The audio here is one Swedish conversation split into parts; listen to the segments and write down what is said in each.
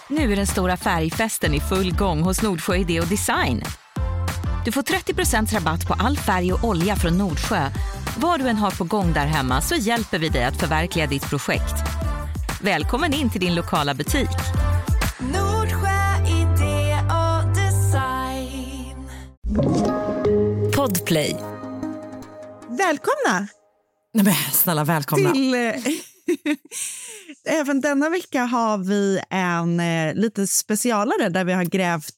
Nu är den stora färgfesten i full gång hos Nordsjö Idé och Design. Du får 30% rabatt på all färg och olja från Nordsjö. Vad du än har på gång där hemma så hjälper vi dig att förverkliga ditt projekt. Välkommen in till din lokala butik. Nordsjö Idé och Design. Podplay. Välkomna! Nej men snälla, välkomna. Även denna vecka har vi en lite specialare där vi har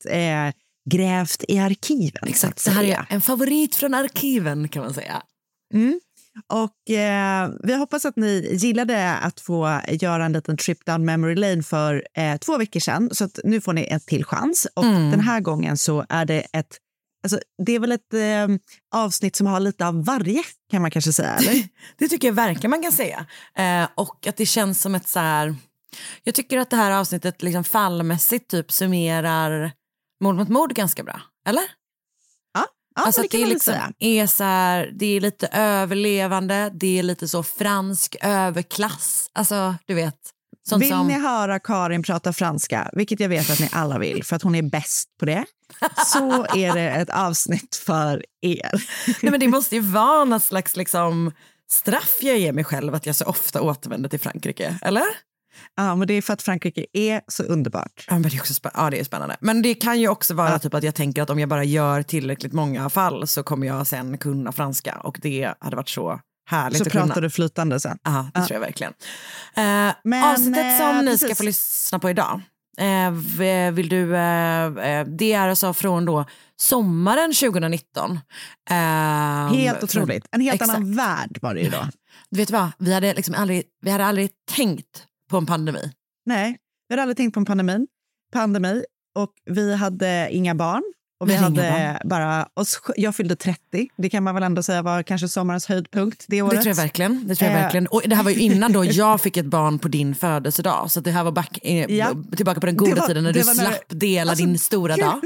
grävt i arkiven. Exakt, det här är en favorit från arkiven kan man säga. Mm. Och vi hoppas att ni gillade att få göra en liten trip down memory lane för 2 veckor sedan. Så att nu får ni en till chans. Och den här gången så är det det är väl ett avsnitt som har lite av varje, kan man kanske säga, eller? Det tycker jag verkligen man kan säga. Och att det känns som ett så här... Jag tycker att det här avsnittet liksom fallmässigt typ summerar Mord mot mord ganska bra, eller? Ja, alltså det kan man liksom säga. Är så här, det är lite överlevande, det är lite så fransk överklass. Alltså, du vet... Vill ni höra Karin prata franska, vilket jag vet att ni alla vill för att hon är bäst på det, så är det ett avsnitt för er. Nej, men det måste ju vara något slags liksom, straff jag ger mig själv att jag så ofta återvänder till Frankrike, eller? Ja, men det är för att Frankrike är så underbart. Ja, men det är också det är spännande. Men det kan ju också vara typ att jag tänker att om jag bara gör tillräckligt många fall så kommer jag sen kunna franska, och det hade varit så härligt. Så pratar du flytande sen. Ja, det tror jag verkligen. Avsnittet som ni ska få lyssna på idag, vill du, det är alltså från då sommaren 2019. Helt otroligt. En helt annan värld var det ju då. Du vet vad, vi hade aldrig tänkt på en pandemi. Nej, vi hade aldrig tänkt på en pandemi, och vi hade inga barn. Och vi hade bara jag fyllde 30. Det kan man väl ändå säga var kanske sommarens höjdpunkt det året. Det tror jag verkligen. Och det här var ju innan då jag fick ett barn på din födelsedag. Så det här var tillbaka på den goda tiden när du slapp dela din stora dag.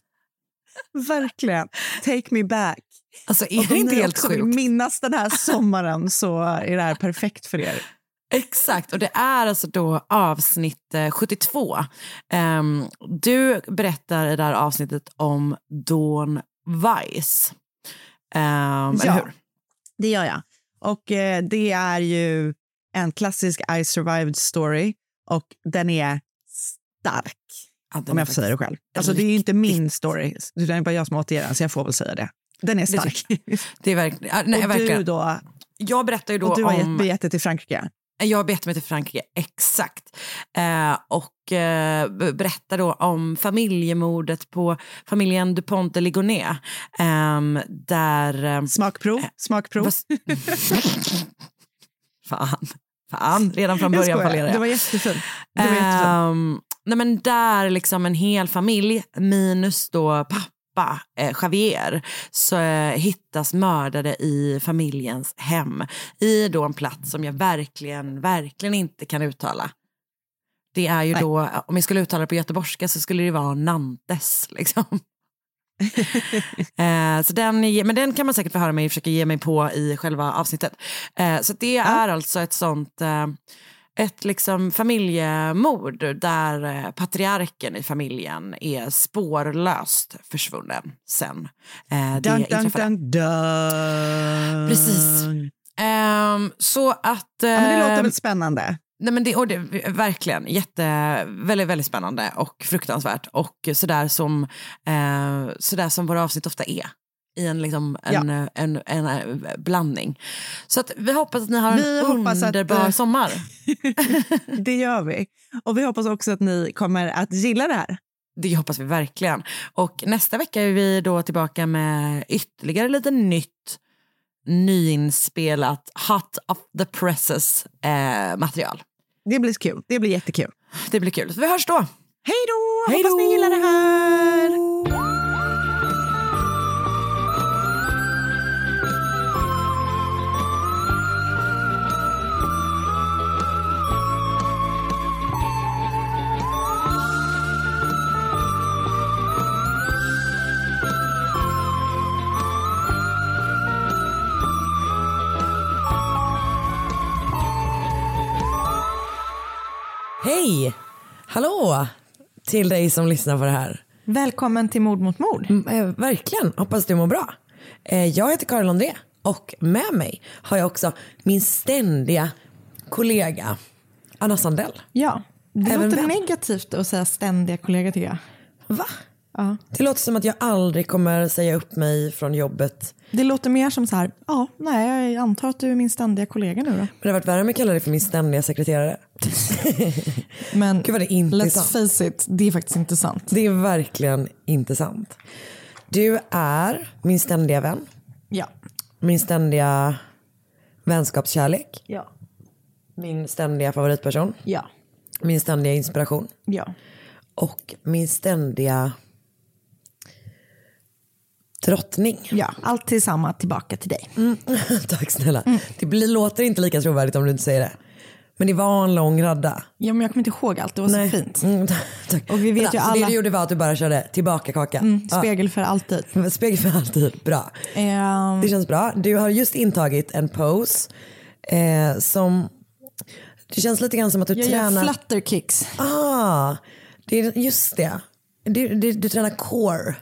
Verkligen. Take me back. Alltså är det inte helt sjukt? Minnas den här sommaren så är det här perfekt för er. Exakt, och det är alltså då avsnitt 72. Du berättar i det här avsnittet om Dawn Weiss. Eller hur? Det gör jag. Och det är ju en klassisk I survived story, och den är stark. Ja, om jag får säga det själv. Alltså det är ju inte min story, det är bara jag som återger den, så jag får väl säga det. Den är stark. Det är verkligen. Nej, och verkligen. Du då? Jag berättar ju då och du har begett till Frankrike. Jag har bett mig till Frankrike, exakt. Och berättar då om familjemordet på familjen Dupont de Ligonnès. Där... Smakprov. Fan, redan från början fallerade jag. Det var jättefint. Nej, men där liksom en hel familj minus då pappa Javier, så hittas mördade i familjens hem i då en plats som jag verkligen inte kan uttala. Det är ju då, om jag skulle uttala det på göteborgska så skulle det vara Nantes liksom. Så den kan man säkert få höra mig försöka ge mig på i själva avsnittet. Så det är alltså ett sånt ett liksom familjemord där patriarken i familjen är spårlöst försvunnen sen det inträffade. Precis. Så att... men det låter väl spännande? Nej, men det är verkligen väldigt, väldigt spännande och fruktansvärt, och sådär som våra avsnitt ofta är. I en blandning. Så att vi hoppas att ni har en underbar sommar. Det gör vi. Och vi hoppas också att ni kommer att gilla det här. Det hoppas vi verkligen. Och nästa vecka är vi då tillbaka med ytterligare lite nyinspelat hot of the presses material. Det blir kul. Det blir jättekul. Det blir kul. Så vi hörs då. Hej då! Hoppas ni gillar det här. Hej! Hallå! till dig som lyssnar på det här. Välkommen till Mord mot mord. Verkligen, hoppas du mår bra. Jag heter Karin André och med mig har jag också min ständiga kollega Anna Sandell. Ja, det Även låter vem? negativt att säga ständiga kollega tycker jag. Va? Ja. Det låter som att jag aldrig kommer säga upp mig från jobbet. Det låter mer som så här, jag antar att du är min ständiga kollega nu då. Men det har varit värre om jag kallar dig för min ständiga sekreterare. Men Gud vad det är inte let's sant. face it, det är faktiskt inte sant. Det är verkligen inte sant. Du är min ständiga vän. Ja. Min ständiga vänskapskärlek. Ja. Min ständiga favoritperson. Ja. Min ständiga inspiration. Ja. Och min ständiga drottning. Ja, allt tillsammans tillbaka till dig. Tack snälla. Det låter inte lika trovärdigt om du inte säger det. Men det var en lång radda. Ja, men jag kommer inte ihåg allt, det var så fint. Tack. Och vi vet ju Så alla... det du gjorde var att du bara körde tillbaka kaka. Spegel för alltid. Ja. Spegel för alltid, bra. Det känns bra. Du har just intagit en pose som... Det känns lite grann som att du Jag tränar... gör flutterkicks. Det är just det. Du tränar core.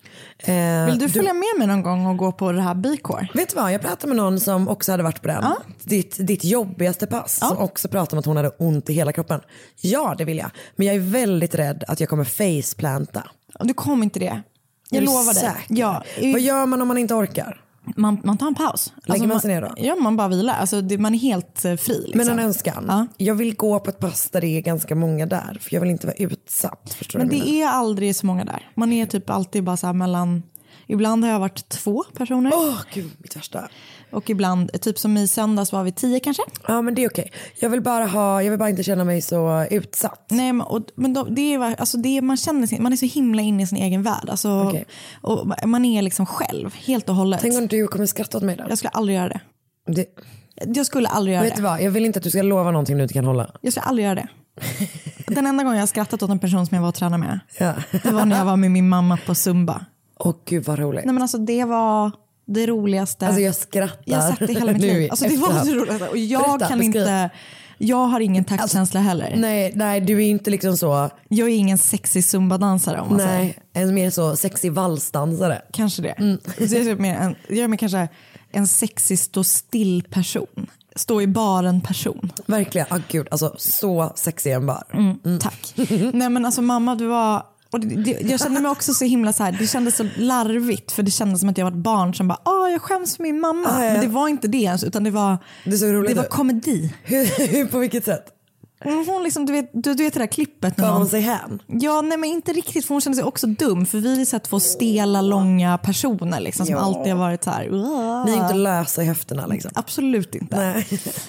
Vill du följa med mig någon gång och gå på det här B-core? Vet du vad, jag pratade med någon som också hade varit på den. Ditt jobbigaste pass. Som också pratade om att hon hade ont i hela kroppen. Ja, det vill jag. Men jag är väldigt rädd att jag kommer faceplanta. Du kommer inte det. Jag lovar dig. Ja. Vad gör man om man inte orkar? Man tar en paus. Lägger man sig ner då? Ja, man bara vilar. Alltså, man är helt fri. Liksom. Men en önskan. Jag vill gå på ett pass där det är ganska många där. För jag vill inte vara utsatt. Förstår Men du det är aldrig så många där. Man är typ alltid bara så här mellan... Ibland har jag varit 2 personer. Gud, mitt värsta. Och ibland, typ som i söndags var vi 10 kanske. Ja, men det är okej. Jag vill bara inte känna mig så utsatt. Nej, men det är, alltså man känner sig, man är så himla inne i sin egen värld. Alltså, och man är liksom själv, helt och hållet. Tänk om du kommer skratta åt mig då? Jag skulle aldrig göra det. Det... Jag skulle aldrig göra Vet du vad, jag vill inte att du ska lova någonting du inte kan hålla. Jag skulle aldrig göra det. Den enda gången jag har skrattat åt en person som jag var och tränade med. Ja. Det var när jag var med min mamma på Zumba. Gud vad roligt. Nej, men alltså det var det roligaste. Alltså jag skrattar. Jag har sagt det hela mitt liv. Alltså det var det roligaste. Och jag kan inte... Jag har ingen taktkänsla heller. Nej, du är inte liksom så... Jag är ingen sexig Zumba-dansare om man säger. Nej, en mer så sexig valsdansare. Kanske det. Så jag är mer kanske en sexig stå still person. Stå i baren person. Verkligen, gud, alltså så sexig en bar. Tack. Nej men alltså mamma, du var... Och jag kände mig också så himla så här, det kändes så larvigt för det kändes som att jag var ett barn som bara, jag skäms för min mamma. Men det var inte det ens, utan det var komedi. Hur på vilket sätt? Hon liksom, du vet det där klippet. Gav hon sig hem? Ja, nej men inte riktigt, för hon kände sig också dum. För vi är så här 2 stela, långa personer liksom, som alltid har varit så här. Ni är inte lösa i höfterna liksom. Absolut inte. Nej.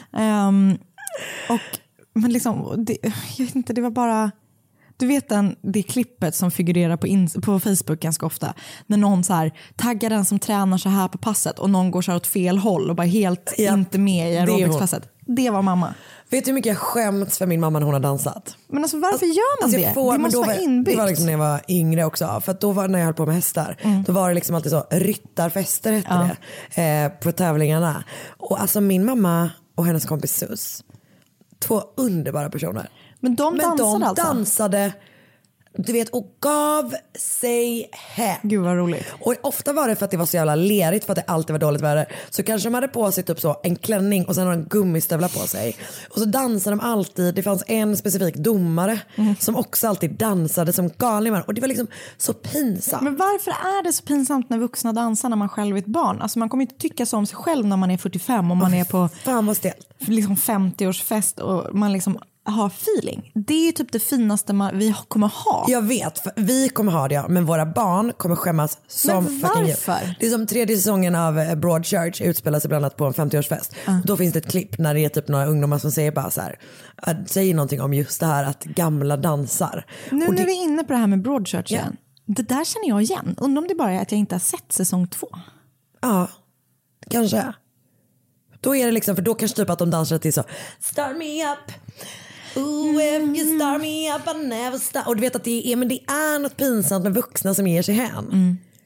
Men liksom, jag vet inte, det var bara... Du vet det klippet som figurerar på Facebook ganska ofta. När någon så här taggar den som tränar så här på passet och någon går så här åt fel håll och bara helt inte med i aerobicspasset. Det var mamma. Vet du hur mycket jag skämts för min mamma när hon har dansat? Men alltså varför gör man det? Det måste vara inbyggt. Det var liksom när jag var yngre också. För att då var när jag höll på med hästar. Då var det liksom alltid så, ryttarfester hette det. På tävlingarna. Och alltså min mamma och hennes kompis Sus. 2 underbara personer. Men de dansade, du vet, och gav sig hem. Gud vad roligt. Och ofta var det för att det var så jävla lerigt, för att det alltid var dåligt väder. Så kanske de hade på sig typ så en klänning och sen hade de gummistövlar på sig. Och så dansade de alltid. Det fanns en specifik domare som också alltid dansade som galningar. Och det var liksom så pinsamt. Men varför är det så pinsamt när vuxna dansar när man själv är ett barn? Alltså man kommer inte tycka så om sig själv när man är 45 och man är på liksom 50-årsfest och man liksom har feeling. Det är ju typ det finaste vi kommer ha. Jag vet, för vi kommer ha det, men våra barn kommer skämmas som fucking djur. Det är som 3:e säsongen av Broadchurch utspelar sig bland annat på en 50-årsfest. Då finns det ett klipp när det är typ några ungdomar som säger bara så här, säger någonting om just det här att gamla dansar. Nu när vi är inne på det här med Broadchurch igen. Det där känner jag igen. Undrar om det bara är att jag inte har sett säsong 2. Ja, kanske. Då är det liksom, för då kanske typ att de dansar till så start me up. Ooh, if you start me up I never stop. Och du vet att det är något pinsamt med vuxna som ger sig hän.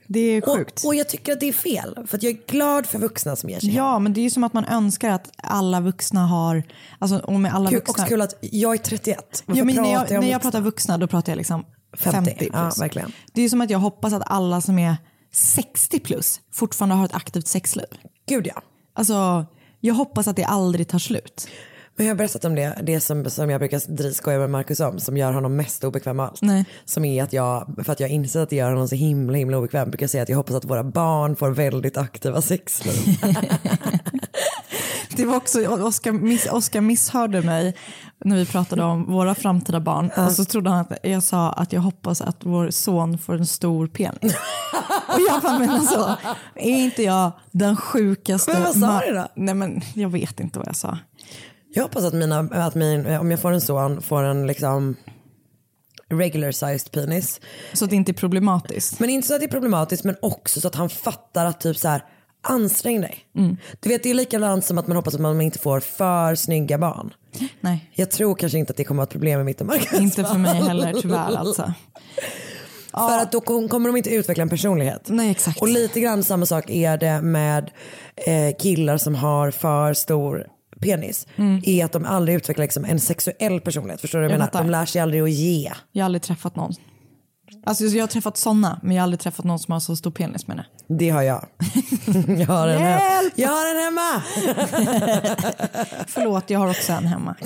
Det är sjukt. Och jag tycker att det är fel. För att jag är glad för vuxna som ger sig. Ja, men det är ju som att man önskar att alla vuxna har... Alltså, och med alla vuxna... Också kul att jag är 31. Ja, men när jag pratar vuxna, då pratar jag liksom 50 plus. Ja, verkligen. Det är som att jag hoppas att alla som är 60 plus fortfarande har ett aktivt sexliv. Gud ja. Alltså, jag hoppas att det aldrig tar slut. Men jag har berättat om det som jag brukar skoja med Marcus om, som gör honom mest obekväm av allt. Nej. Som är att för att jag inser att det gör honom så himla obekväm, brukar jag säga att jag hoppas att våra barn får väldigt aktiva sexliv. Det var också, Oskar misshörde mig när vi pratade om våra framtida barn. Och så trodde han att jag sa att jag hoppas att vår son får en stor penis. Och jag bara, men alltså, är inte jag den sjukaste... Men vad sa du då? Nej, men jag vet inte vad jag sa. Jag hoppas att om jag får en son, får en liksom regular sized penis. Så att det inte är problematiskt. Men inte så att det är problematiskt, men också så att han fattar att typ så här, ansträng dig. Du vet, det är likadant som att man hoppas att man inte får för snygga barn. Nej. Jag tror kanske inte att det kommer att vara ett problem med mitt och Marcus. Inte för mig heller, tyvärr alltså. För att då kommer de inte utveckla en personlighet. Nej, exakt. Och lite grann samma sak är det med killar som har för stor penis. Är att de aldrig utvecklar liksom en sexuell personlighet. Förstår du vad jag menar? De lär sig aldrig att ge. Jag har aldrig träffat någon. Alltså jag har träffat sådana, men jag har aldrig träffat någon som har så stor penis med det. Det har jag. Jag har en hemma. Förlåt, jag har också en hemma.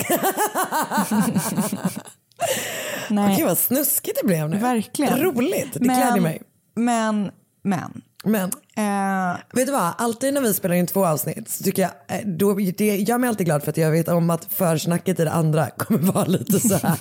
Nej. Okej, vad snuskigt det blev nu. Verkligen. Roligt, det gläder mig. Men. Vet du vad, alltid när vi spelar in 2 avsnitt så tycker jag, det gör mig alltid glad för att jag vet om att försnacket i det andra kommer vara lite så här.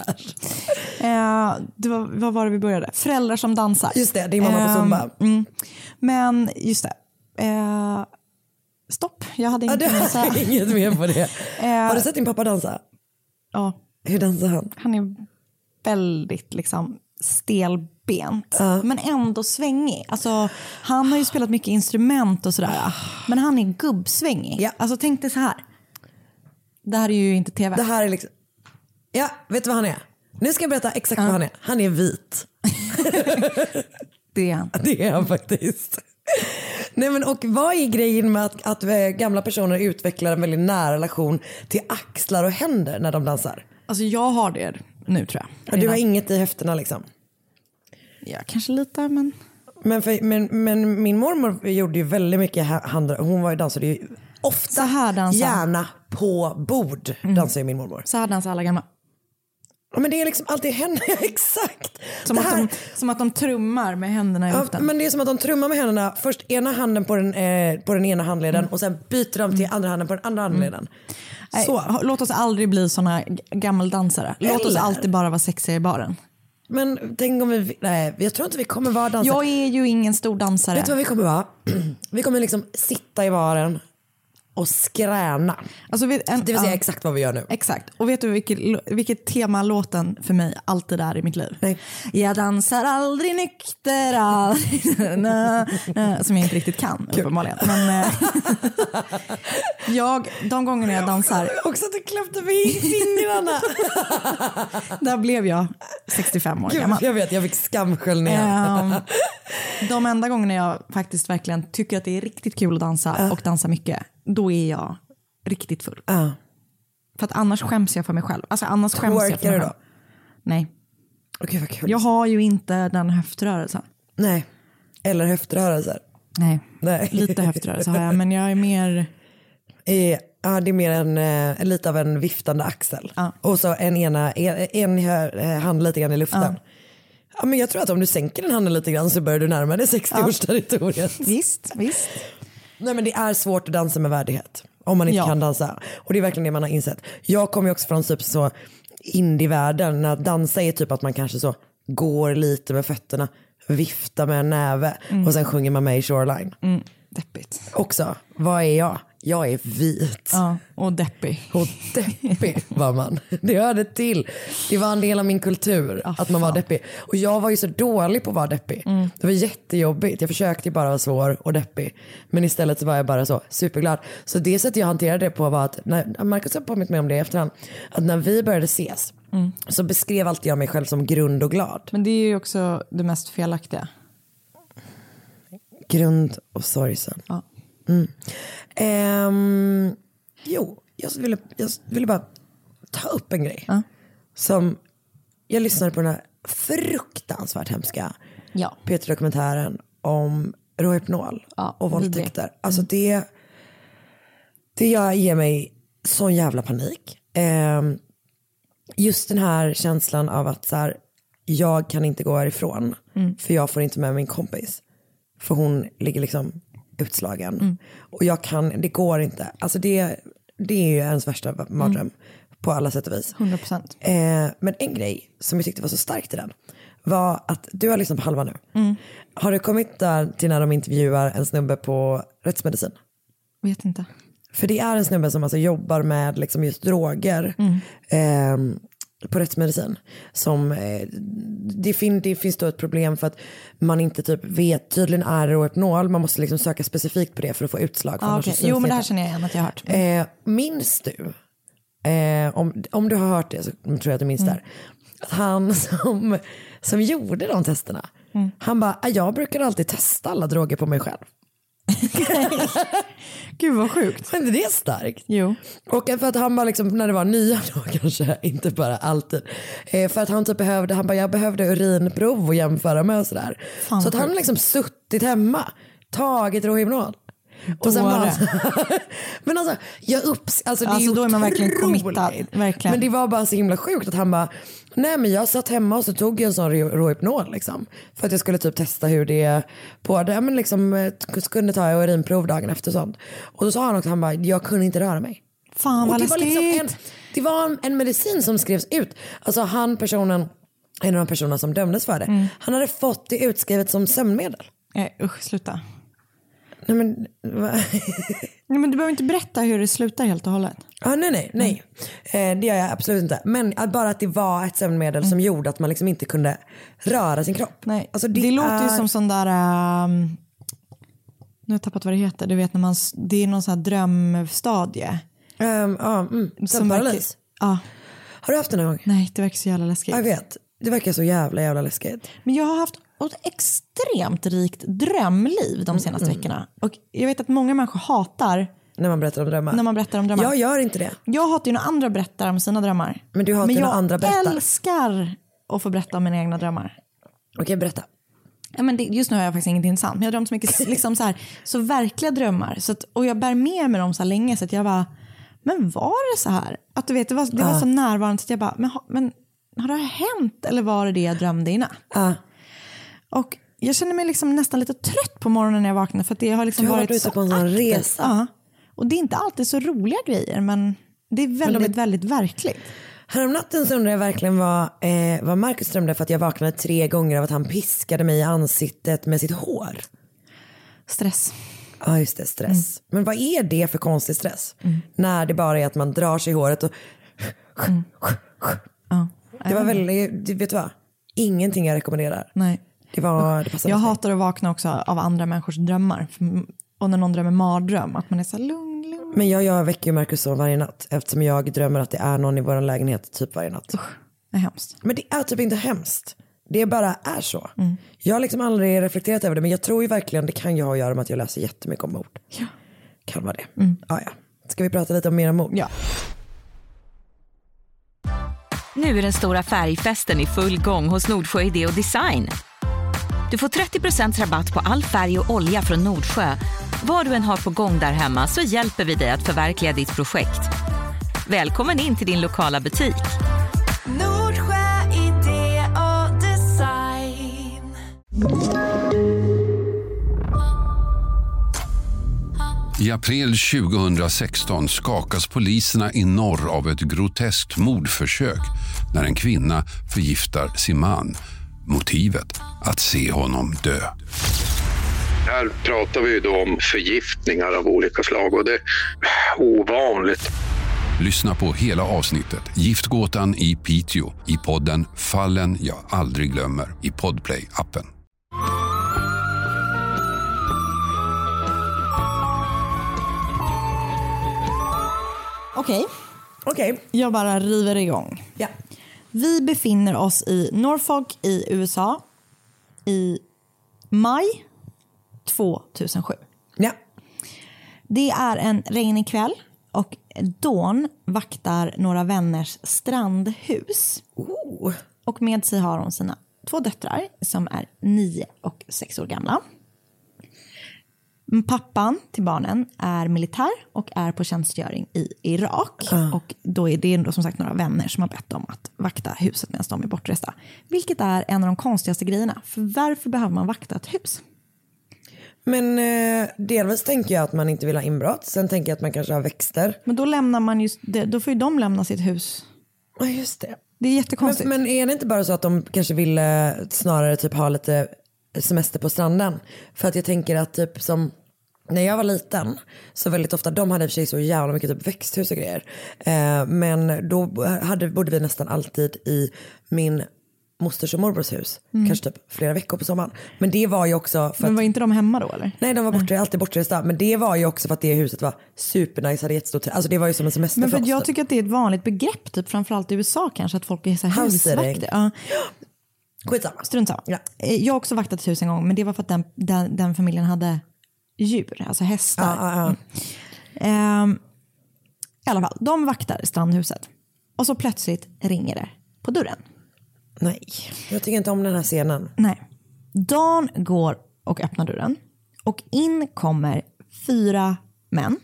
Vad var det vi började? Föräldrar som dansar. Just det, din mamma på Zumba. Men just det. Stopp, jag hade inget mer att säga. Inget mer på det. Har du sett din pappa dansa? Ja. Hur dansar han? Han är väldigt liksom stelbent, men ändå svängig. Alltså, han har ju spelat mycket instrument och sådär, men han är gubbsvängig. Ja. Alltså tänk dig så här. Det här är ju inte tv. Det här är liksom... Ja, vet du vad han är? Nu ska jag berätta exakt vad han är. Han är vit. Det är han. Det är han faktiskt. Nej, men och vad är grejen med att gamla personer utvecklar en väldigt nära relation till axlar och händer när de dansar? Alltså jag har det nu, tror jag. Ja, du har inget i höfterna liksom? Ja, kanske lite, men... Men min mormor gjorde ju väldigt mycket hon var ju dansade ju ofta, så här dansar. Gärna på bord dansar ju min mormor. Så här dansar alla gamla. Ja, men det är liksom alltid händerna, exakt. Som att de trummar med händerna i luften. Men det är som att de trummar med händerna. Först ena handen på den ena handleden och sen byter de till andra handen på den andra handleden. Så. Låt oss aldrig bli såna gammaldansare. Låt oss alltid bara vara sexiga i baren. Men tänk om jag tror inte vi kommer vara dansare. Jag är ju ingen stor dansare. Vet du vad vi kommer vara? Vi kommer liksom sitta i baren och skräna. Alltså, det vill säga exakt vad vi gör nu. Exakt. Och vet du vilket tema låten för mig alltid är i mitt liv? Nej. Jag dansar aldrig nykter. Som jag inte riktigt kan, uppenbarligen. Men de gångerna jag dansar... Också att du kläppte med fingrarna. Där blev jag 65 år gammal. Jag vet, jag fick skamsköljningar. De enda gångerna jag faktiskt verkligen tycker att det är riktigt kul att dansa och dansa mycket, då är jag riktigt full. För att annars skäms jag för mig själv. Alltså annars skäms jag för mig själv. Nej. Okej, vad kul. Jag har ju inte den höftrörelsen. Nej. Eller höftrörelser. Nej. Lite höftrörelse har jag, men jag är mer... Ja, det är mer lite av en viftande axel. Och så en hand lite grann i luften. Ja, men jag tror att om du sänker den handen lite grann så börjar du närma dig 60-årsterritoriet. Visst. Nej, men det är svårt att dansa med värdighet om man inte kan dansa. Och det är verkligen det man har insett. Jag kommer ju också från typ så indie-världen. När dansa är typ att man kanske så går lite med fötterna, viftar med en näve och sen sjunger man med i Shoreline. Deppigt. Också, vad är jag? Jag är vit. Ja, och deppig. Och deppig var man. Det hörde till. Det var en del av min kultur att man var deppig. Och jag var ju så dålig på att vara deppig. Det var jättejobbigt. Jag försökte ju bara vara svår och deppig. Men istället så var jag bara så superglad. Så det sättet jag hanterade det på var att, när Marcus har påmint mig om det i efterhand, att när vi började ses så beskrev alltid jag mig själv som grund och glad. Men det är ju också det mest felaktiga. Grund och sorgsen. Ja. Jag ville bara ta upp en grej. Som jag lyssnade på den här fruktansvärt hemska P3-dokumentären om Rohypnol och våldtäkter. Alltså det ger mig sån jävla panik. Just den här känslan av att så här, jag kan inte gå härifrån för jag får inte med min kompis. För hon ligger liksom utslagen. Och det går inte. Alltså det är ju ens värsta mardröm på alla sätt och vis. 100%. Men en grej som jag tyckte var så starkt i den var att du har lyssnat på halva nu. Har du kommit där till när de intervjuar en snubbe på rättsmedicin? Vet inte. För det är en snubbe som alltså jobbar med liksom just droger på rättsmedicin. Som, det finns då ett problem för att man inte typ vet, tydligen är det Rohypnol, man måste liksom söka specifikt på det för att få utslag. Okay. Jo, men det här känner jag igen att jag har hört. Minns du, om du har hört det så tror jag att du minns där, att han som gjorde de testerna, han bara, jag brukar alltid testa alla droger på mig själv. Gud vad sjukt. Men det är starkt. Jo. Och för att han bara liksom, när det var nya då kanske, inte bara alltid. För att han typ jag behövde urinprov och jämföra med och sådär. Fan, så att han liksom suttit hemma, tagit Rohypnol. Och sen bara, men alltså, alltså det är då är man verkligen committad. Verkligen. Men det var bara så himla sjukt att han bara, nej men jag satt hemma och så tog jag en sån Rohypnol liksom. För att jag skulle typ testa hur det är på det. Men liksom kunde ta urinprov dagen efter sånt. Och då sa han också, han bara, jag kunde inte röra mig. Fan vad läskigt. Det var en medicin som skrevs ut. Alltså en av de personerna som dömdes för det. Han hade fått det utskrivet som sömnmedel. Usch, sluta. Nej men du behöver inte berätta hur det slutar helt och hållet. Nej. Det gör jag absolut inte. Men bara att det var ett sömnmedel som gjorde att man liksom inte kunde röra sin kropp. Nej. Alltså det låter ju som sån där nu har jag tappat vad det heter. Du vet när det är någon sån här drömstadie. Sömnparalys. Ja. Har du haft den någon gång? Nej, det verkar så jävla läskigt. Jag vet. Det verkar så jävla läskigt. Men jag har haft ett extremt rikt drömliv de senaste veckorna. Och jag vet att många människor hatar när man berättar om drömmar. Jag gör inte det. Jag hatar ju när andra berättar om sina drömmar. Men du hatar när andra berättar. Jag älskar att få berätta om mina egna drömmar. Okej, berätta. Ja, men just nu har jag faktiskt inget intressant. Men jag har drömt så mycket liksom så verkliga drömmar. Så att, och jag bär med mig dem så länge så att jag bara, men var det så här? Att du vet, det var så närvarande att jag bara, men har det hänt eller var det jag drömde i natt? Och jag känner mig liksom nästan lite trött på morgonen när jag vaknar för att det har liksom varit ute på en sån resa. Ja. Och det är inte alltid så roliga grejer men det är väldigt, väldigt verkligt. Häromnatten så undrade jag verkligen vad Marcus drömde för att jag vaknade 3 gånger av att han piskade mig i ansiktet med sitt hår. Stress. Ja just det, stress. Men vad är det för konstig stress? När det bara är att man drar sig i håret och det var väldigt, vet du vad? Ingenting jag rekommenderar. Nej. Jag hatar att vakna också av andra människors drömmar. Och när någon drömmer mardröm, att man är så lugn. Men jag väcker ju Marcus så varje natt. Eftersom jag drömmer att det är någon i vår lägenhet typ varje natt. Det är hemskt. Men det är typ inte hemskt. Det bara är så. Jag har liksom aldrig reflekterat över det. Men jag tror ju verkligen det kan ju ha att göra med att jag läser jättemycket om mord. Ja. Kan vara det. Ja. Ska vi prata lite om mer om mord? Ja. Nu är den stora färgfesten i full gång hos Nordsjö Idé och Design. Du får 30% rabatt på all färg och olja från Nordsjö. Vad du än har på gång där hemma så hjälper vi dig att förverkliga ditt projekt. Välkommen in till din lokala butik. Nordsjö Idé och Design. I april 2016 skakas poliserna i norr av ett groteskt mordförsök när en kvinna förgiftar sin man. Motivet att se honom dö. Här pratar vi ju då om förgiftningar av olika slag och det är ovanligt. Lyssna på hela avsnittet Giftgåtan i Piteå i podden Fallen jag aldrig glömmer i Podplay-appen. Okej. Jag bara river igång. Ja. Vi befinner oss i Norfolk i USA i maj 2007. Ja. Det är en regnig kväll och Dawn vaktar några vänners strandhus. Och med sig har hon sina 2 döttrar som är 9 och 6 år gamla. Pappan till barnen är militär och är på tjänstgöring i Irak. Och då är det ändå som sagt några vänner som har bett om att vakta huset medan de är bortresta. Vilket är en av de konstigaste grejerna. För varför behöver man vakta ett hus? Men delvis tänker jag att man inte vill ha inbrott. Sen tänker jag att man kanske har växter. Men då lämnar man just det, då får ju de lämna sitt hus. Ja, just det. Det är jättekonstigt. Men är det inte bara så att de kanske ville snarare typ ha lite semester på stranden? För att jag tänker att typ som när jag var liten så väldigt ofta, de hade i och för sig så jävla mycket typ växthus och grejer. Men då bodde vi nästan alltid i min mosters och morbrors hus. Kanske typ flera veckor på sommaren. Men det var ju också för Men var inte de hemma då eller? Nej, de var alltid bortresta. Men det var ju också för att det huset var supernice, hade jättestort. Alltså det var ju som en semester. Men för för oss. jag tycker att det är ett vanligt begrepp typ, framförallt i USA kanske, att folk är så här husvakter. Ja. Skitsamma. Strunt samma. Ja. Jag har också vaktat ett hus en gång, men det var för att den familjen hade djur, alltså hästar. I alla fall, de vaktar strandhuset. Och så plötsligt ringer det på dörren. Nej, jag tycker inte om den här scenen. Nej. Dawn går och öppnar dörren. Och in kommer 4 män.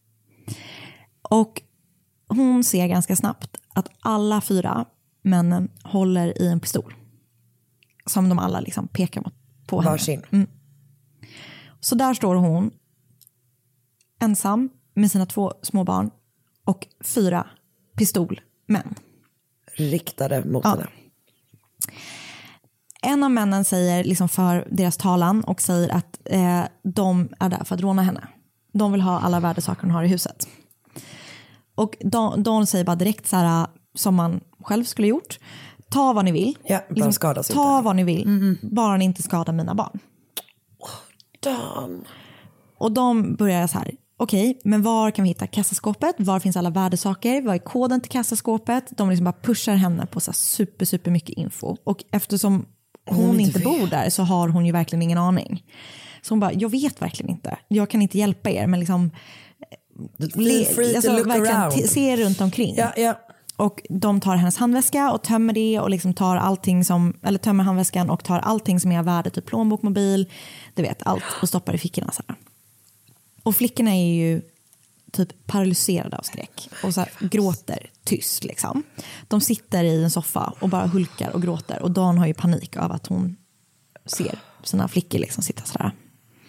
Och hon ser ganska snabbt att alla 4 männen håller i en pistol. Som de alla liksom pekar på henne. Varsin. Så där står hon ensam med sina 2 små barn och 4 pistolmän. Riktade mot henne. En av männen säger liksom för deras talan och säger att de är där för att råna henne. De vill ha alla värdesaker hon har i huset. Och Dawn säger bara direkt så här, som man själv skulle gjort. Ta vad ni vill. Ja, liksom, skadas ta inte. vad ni vill. Bara ni inte skadar mina barn. Dawn. Och de börjar så här. Okej, men var kan vi hitta kassaskåpet? Var finns alla värdesaker? Vad är koden till kassaskåpet? De liksom bara pushar henne på så här super mycket info. Och eftersom hon inte bor där så har hon ju verkligen ingen aning. Så hon bara, jag vet verkligen inte. Jag kan inte hjälpa er, men liksom se runt omkring. Ja. Och de tar hennes handväska och tömmer det och liksom tar allting tömmer handväskan och tar allting som är värde, typ plånbok, mobil, du vet, allt och stoppar i fickorna så här. Och flickorna är ju typ paralyserade av skräck och så här gråter tyst liksom. De sitter i en soffa och bara hulkar och gråter och Dawn har ju panik av att hon ser sina flickor liksom sitta så här.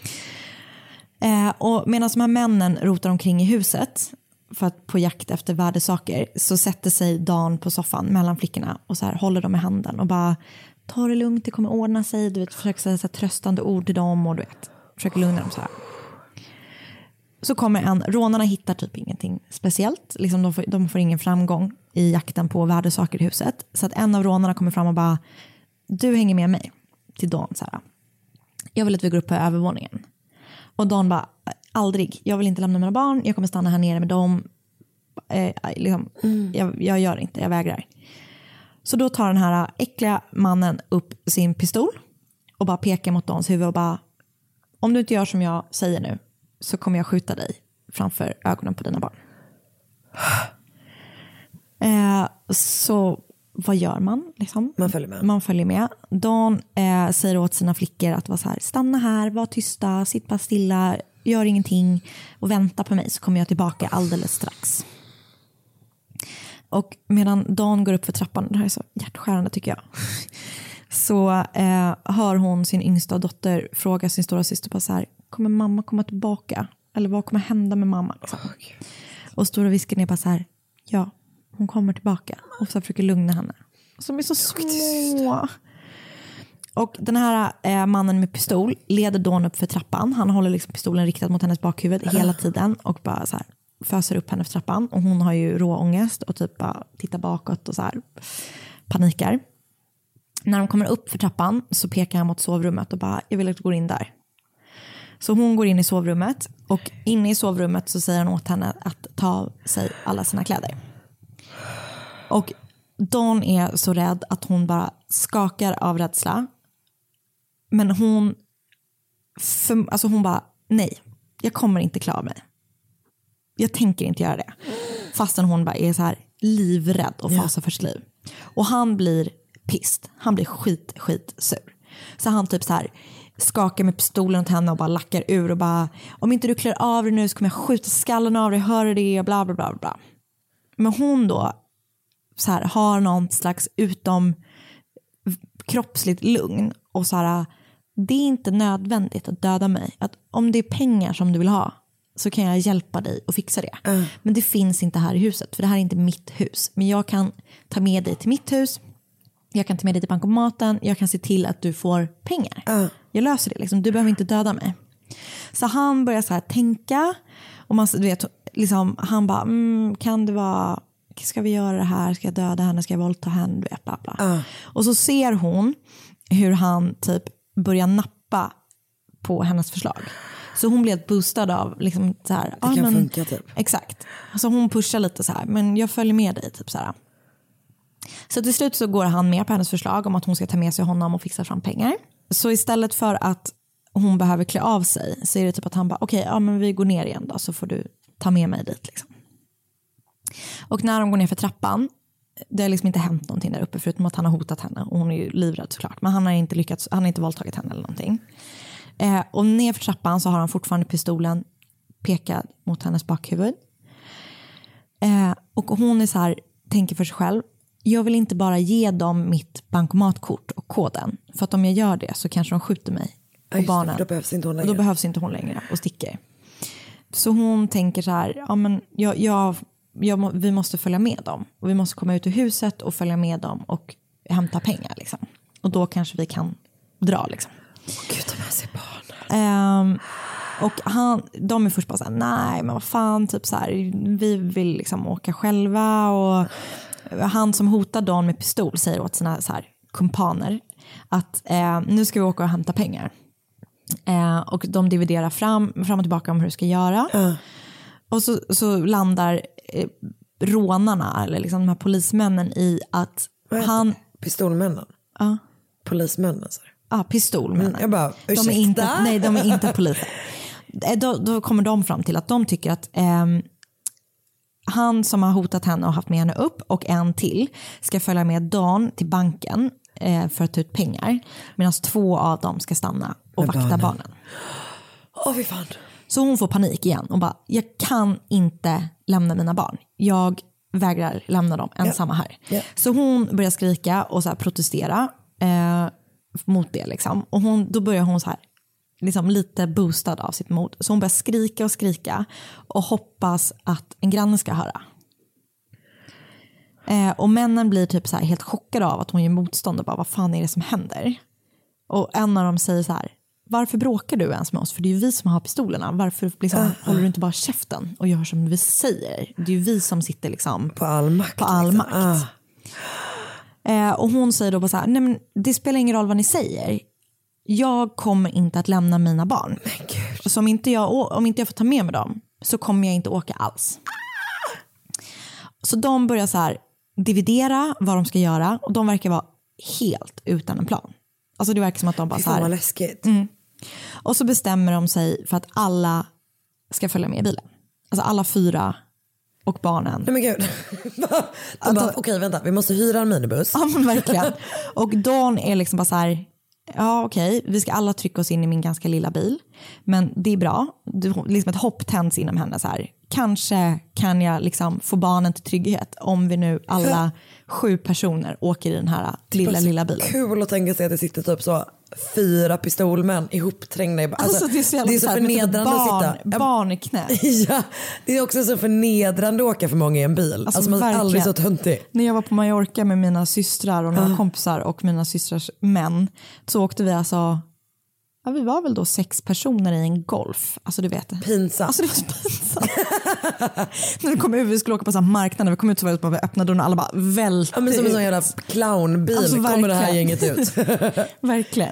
Och medan de här männen rotar omkring i huset för att på jakt efter värdesaker så sätter sig Dawn på soffan mellan flickorna och så här håller dem i handen och bara ta det lugnt, det kommer ordna sig, du vet, försöker säga så här tröstande ord till dem och du vet, försöker lugna dem så här. Så kommer rånarna hittar typ ingenting speciellt. Liksom de får ingen framgång i jakten på värdesaker i huset. Så att en av rånarna kommer fram och bara, du hänger med mig till Dawn. Så här. Jag vill att vi går upp på övervåningen. Och Dawn bara, aldrig. Jag vill inte lämna mina barn. Jag kommer stanna här nere med dem. Jag gör inte, jag vägrar. Så då tar den här äckliga mannen upp sin pistol och bara pekar mot Dawns huvud och bara, om du inte gör som jag säger nu så kommer jag skjuta dig framför ögonen på dina barn. Så vad gör man? Liksom? Man följer med. Dawn säger åt sina flickor att vara så här, stanna här, var tysta, sitt bara stilla, gör ingenting och vänta på mig så kommer jag tillbaka alldeles strax. Och medan Dawn går upp för trappan, det här är så hjärtskärande tycker jag, så hör hon sin yngsta dotter fråga sin stora syster på så här, kommer mamma komma tillbaka? Eller vad kommer hända med mamma? Liksom. Och stora visken är bara så här, ja, hon kommer tillbaka. Och så försöker lugna henne. Som är så små. Och den här mannen med pistol leder Dawn upp för trappan. Han håller liksom pistolen riktad mot hennes bakhuvud hela tiden. Och bara så här föser upp henne för trappan. Och hon har ju råångest och typ bara tittar bakåt och så här panikar. När de kommer upp för trappan så pekar han mot sovrummet och bara, jag vill att du går in där. Så hon går in i sovrummet och inne i sovrummet så säger han åt henne att ta sig alla sina kläder. Och Dawn är så rädd att hon bara skakar av rädsla. Men hon alltså hon bara, nej, jag kommer inte klara mig. Jag tänker inte göra det. Fastän hon bara är så här livrädd och fasar för sitt liv. Och han blir pissed. Han blir skitsur. Så han typ så här skakar med pistolen åt henne och bara lackar ur och bara, om inte du klär av dig nu så kommer jag skjuta skallen av dig, hör det och bla bla bla bla. Men hon då så här har någon slags utom kroppsligt lugn och så här, det är inte nödvändigt att döda mig. Att om det är pengar som du vill ha så kan jag hjälpa dig och fixa det. Men det finns inte här i huset, för det här är inte mitt hus. Men jag kan ta med dig till mitt hus. Jag kan ta med dig till bankomaten. Jag kan se till att du får pengar. Jag löser det liksom. Du behöver inte döda mig. Så han börjar så här tänka. Och man vet, liksom, han bara, kan det vara, ska vi göra det här? Ska jag döda henne? Ska jag våldta henne? Du vet, bla bla. Och så ser hon hur han typ börjar nappa på hennes förslag. Så hon blev boostad av liksom så här, det kan funka typ. Exakt. Så hon pushar lite så här, men jag följer med dig typ så här. Så till slut så går han med på hennes förslag om att hon ska ta med sig honom och fixa fram pengar. Så istället för att hon behöver klä av sig så är det typ att han bara, okej, ja men vi går ner igen då så får du ta med mig dit liksom. Och när de går ner för trappan, det har liksom inte hänt någonting där uppe förutom att han har hotat henne och hon är ju livrädd såklart. Men han har inte lyckats, han har inte våldtagit henne eller någonting. Och ner för trappan så har han fortfarande pistolen pekad mot hennes bakhuvud. Och hon är så här, tänker för sig själv, jag vill inte bara ge dem mitt bankomatkort och koden. För att om jag gör det så kanske de skjuter mig och barnen. Då behövs inte hon längre. Och då behövs inte hon längre och sticker. Så hon tänker så här, ja men vi måste följa med dem. Och vi måste komma ut ur huset och följa med dem och hämta pengar liksom. Och då kanske vi kan dra liksom. Gud, de här ser barnen. Och de är först bara så här, nej men vad fan, typ så här, vi vill liksom åka själva. Och han som hotar Dawn med pistol säger åt sina så här kumpaner att nu ska vi åka och hämta pengar. Och de dividerar fram och tillbaka om hur de ska göra. Och så landar rånarna eller liksom de här polismännen i att han... Pistolmännen? Polismännen, så. Pistolmännen. Jag bara, ursäkta? De är inte poliser. Då kommer de fram till att de tycker att han som har hotat henne och haft med henne upp och en till ska följa med Dawn till banken för att ta ut pengar. Medan 2 av dem ska stanna och vakta barnen. Fy fan. Så hon får panik igen och bara, jag kan inte lämna mina barn. Jag vägrar lämna dem ensamma här. Så hon börjar skrika och så här protestera mot det liksom. Och då börjar hon så här liksom lite boostad av sitt mod. Så hon börjar skrika och hoppas att en granne ska höra. Och männen blir typ så här helt chockade av att hon gör motstånd och bara, vad fan är det som händer? Och en av dem säger så här, varför bråkar du ens med oss? För det är ju vi som har pistolerna. Varför liksom, håller du inte bara käften och gör som vi säger? Det är ju vi som sitter liksom på all makt. Och hon säger då bara så här, nej men det spelar ingen roll vad ni säger. Jag kommer inte att lämna mina barn. Så om inte jag får ta med mig dem så kommer jag inte åka alls. Så de börjar så här dividera vad de ska göra och de verkar vara helt utan en plan. Alltså det verkar som att de bara så här. Läskigt. Och så bestämmer de sig för att alla ska följa med i bilen. Alltså alla 4 och barnen. Nej men gud. Okej, vänta, vi måste hyra en minibuss. Ja men verkligen. Och Dawn är liksom bara så här, ja okej, vi ska alla trycka oss in i min ganska lilla bil. Men det är bra. Liksom ett hopp tänds inom henne så här. Kanske kan jag liksom få barnen till trygghet om vi nu alla 7 personer åker i den här lilla bilen. Kul att tänka sig att det sitter typ så 4 pistolmän ihopträngda. Alltså det är så förnedrande att sitta. Barn i knä. Ja, det är också så förnedrande att åka för många i en bil. Alltså man är aldrig så töntig. När jag var på Mallorca med mina systrar och några kompisar och mina systrars män så åkte vi alltså... Ja, vi var väl då 6 personer i en Golf. Alltså du vet. Pinsamt. Alltså det var så pinsamt. När vi kom ut, vi skulle åka på så här marknad. När vi kom ut så var det bara, vi öppnade dörren och alla bara välte. Ja, men som en sån jävla clownbil alltså, kommer det här gänget ut. Verkligen.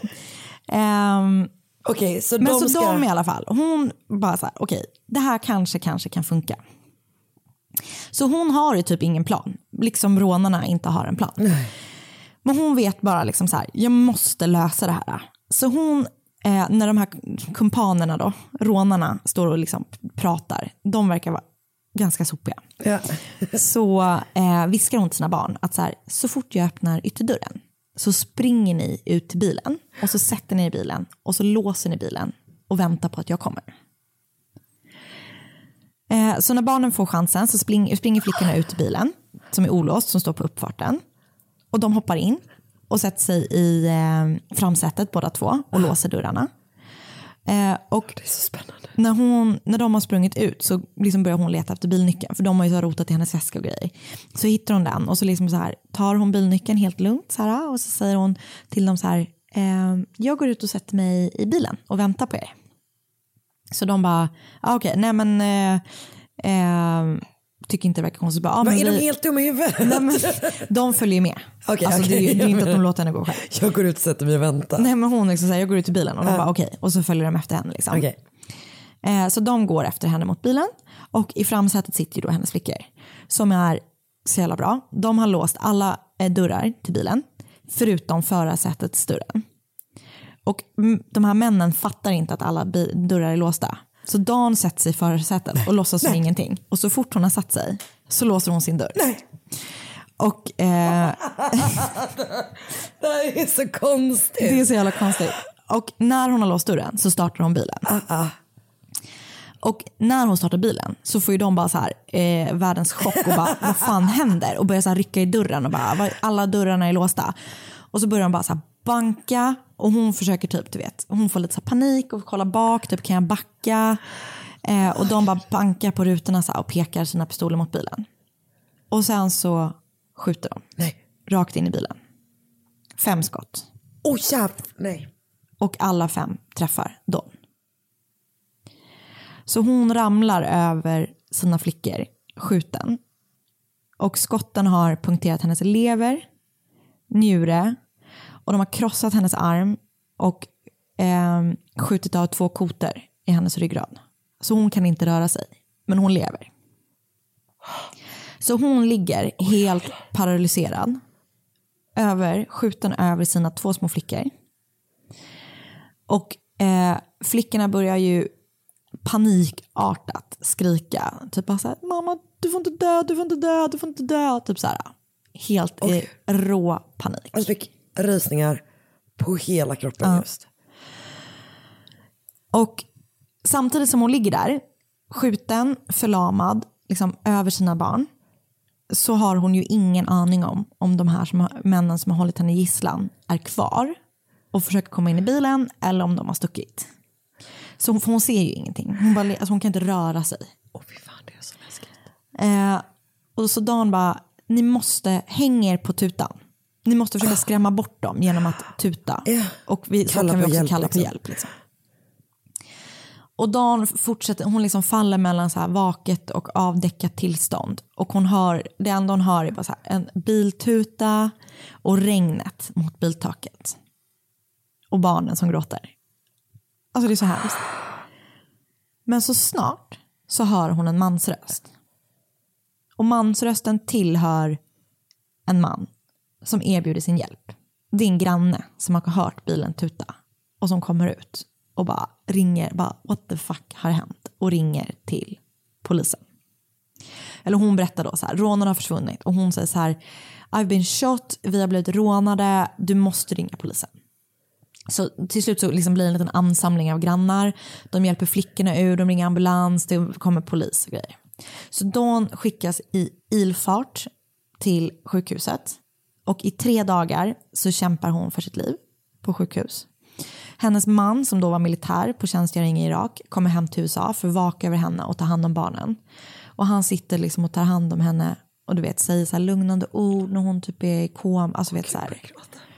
Okej, så men de i alla fall. Hon bara så här, okej, det här kanske kan funka. Så hon har ju typ ingen plan. Liksom rånarna inte har en plan. Nej. Men hon vet bara liksom så här, jag måste lösa det här. Så hon när de här kumpanerna då, rånarna, står och liksom pratar, de verkar vara ganska sopiga. Ja. Så viskar hon till sina barn att så fort jag öppnar ytterdörren så springer ni ut till bilen och så sätter ni i bilen och så låser ni bilen och väntar på att jag kommer. Så när barnen får chansen så springer flickorna ut till bilen som är olåst, som står på uppfarten. Och de hoppar in och sätter sig i framsätet båda två och låser dörrarna. Och det är så spännande. När de har sprungit ut så liksom börjar hon leta efter bilnyckeln, för de har ju så rotat i hennes väska och grejer. Så hittar hon den och så, liksom så här, tar hon bilnyckeln helt lugnt så här, och så säger hon till dem så här: jag går ut och sätter mig i bilen och väntar på er. Så de bara, okej, nej men tycker inte det verkar konstigt. Bara, är de helt dumma i huvudet? Nej, men, de följer med. Okay. Det är inte att de låter henne gå själv. Jag går ut och sätter mig och väntar. Nej, men hon liksom säger, jag går ut i bilen och de bara okej. Och så följer de efter henne liksom. Okay. Så de går efter henne mot bilen. Och i framsätet sitter ju då hennes flickor, som är så jävla bra. De har låst alla dörrar till bilen förutom förarsätets dörren. Och de här männen fattar inte att alla dörrar är låsta. Så Dan sätter sig i förarsätet och låtsas som ingenting. Och så fort hon har satt sig så låser hon sin dörr. Nej. Och det är så konstigt. Det är så jävla konstigt. Och när hon har låst dörren så startar hon bilen. Och när hon startar bilen så får ju de bara så här världens chock och bara, vad fan händer? Och börjar så här rycka i dörren och bara, alla dörrarna är låsta. Och så börjar de bara så här banka. Och hon försöker typ, du vet, hon får lite så panik och kollar bak, typ kan jag backa? Och de bara bankar på rutorna så här, och pekar sina pistoler mot bilen. Och sen så skjuter de. Nej. Rakt in i bilen. 5 skott. Nej. Och alla 5 träffar Dawn. Så hon ramlar över sina flickor, skjuten. Och skotten har punkterat hennes lever, njure, och de har krossat hennes arm och skjutit av 2 kotor i hennes ryggrad. Så hon kan inte röra sig, men hon lever. Så hon ligger helt paralyserad, skjuten över sina 2 små flickor. Och flickorna börjar ju panikartat skrika. Typ bara så här, mamma, du får inte dö, du får inte dö, du får inte dö. Typ så här, helt i rå panik. Jag fick rysningar på hela kroppen just. Och samtidigt som hon ligger där, skjuten, förlamad, liksom över sina barn, så har hon ju ingen aning om de här männen som har hållit henne gisslan är kvar och försöker komma in i bilen, eller om de har stuckit. Så hon ser ju ingenting. Hon kan inte röra sig. Fy fan, det är så läskigt. Och så Dan bara, ni måste hänga er på tutan. Ni måste försöka skrämma bort dem genom att tuta. Och så kan vi också kalla på hjälp. Liksom. Och Dan fortsätter, hon liksom faller mellan så här vaket och avdäckat tillstånd. Och det enda hon hör är bara så här, en biltuta och regnet mot biltaket. Och barnen som gråter. Alltså det är så hemskt. Men så snart så hör hon en mansröst. Och mansrösten tillhör en man som erbjuder sin hjälp. Det är en granne som har hört bilen tuta och som kommer ut och bara ringer, what the fuck har hänt? Och ringer till polisen. Eller hon berättar då så här, rånarna har försvunnit. Och hon säger så här, I've been shot, vi har blivit rånade, du måste ringa polisen. Så till slut så liksom blir det en liten ansamling av grannar. De hjälper flickorna ur, de ringer ambulans, det kommer polis och grejer. Så Dawn skickas i ilfart till sjukhuset. Och i 3 dagar så kämpar hon för sitt liv på sjukhus. Hennes man, som då var militär på tjänstgöring i Irak, kommer hem till USA för att vaka över henne och ta hand om barnen. Och han sitter liksom och tar hand om henne och du vet, säger så här lugnande ord när hon typ är i kom. Alltså vet så här.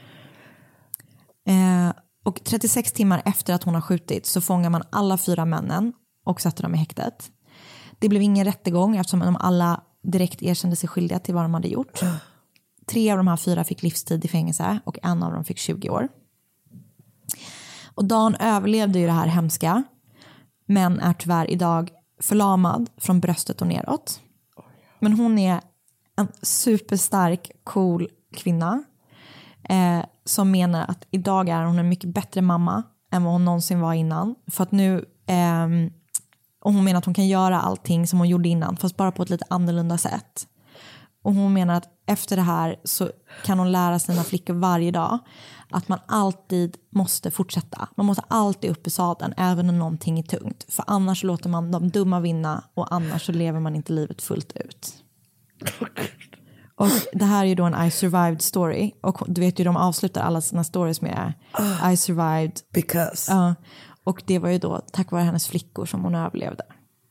Och 36 timmar efter att hon har skjutit så fångar man alla 4 männen och sätter dem i häktet. Det blev ingen rättegång eftersom de alla direkt erkände sig skyldiga till vad de hade gjort. 3 av de här 4 fick livstid i fängelse och en av dem fick 20 år. Och Dan överlevde ju det här hemska, men är tyvärr idag förlamad från bröstet och neråt. Men hon är en superstark, cool kvinna som menar att idag är hon en mycket bättre mamma än vad hon någonsin var innan. För att nu, och hon menar att hon kan göra allting som hon gjorde innan, fast bara på ett lite annorlunda sätt. Och hon menar att efter det här så kan hon lära sina flickor varje dag att man alltid måste fortsätta. Man måste alltid upp i sadeln även om någonting är tungt. För annars låter man de dumma vinna och annars så lever man inte livet fullt ut. Och det här är ju då en I survived story. Och du vet ju, de avslutar alla sina stories med I survived. Because. Och det var ju då tack vare hennes flickor som hon överlevde.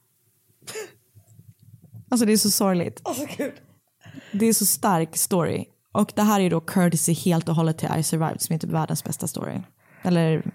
Alltså det är så sorgligt. Gud. Det är så stark story. Och det här är då courtesy helt och hållet till I survived, som är typ världens bästa story. Eller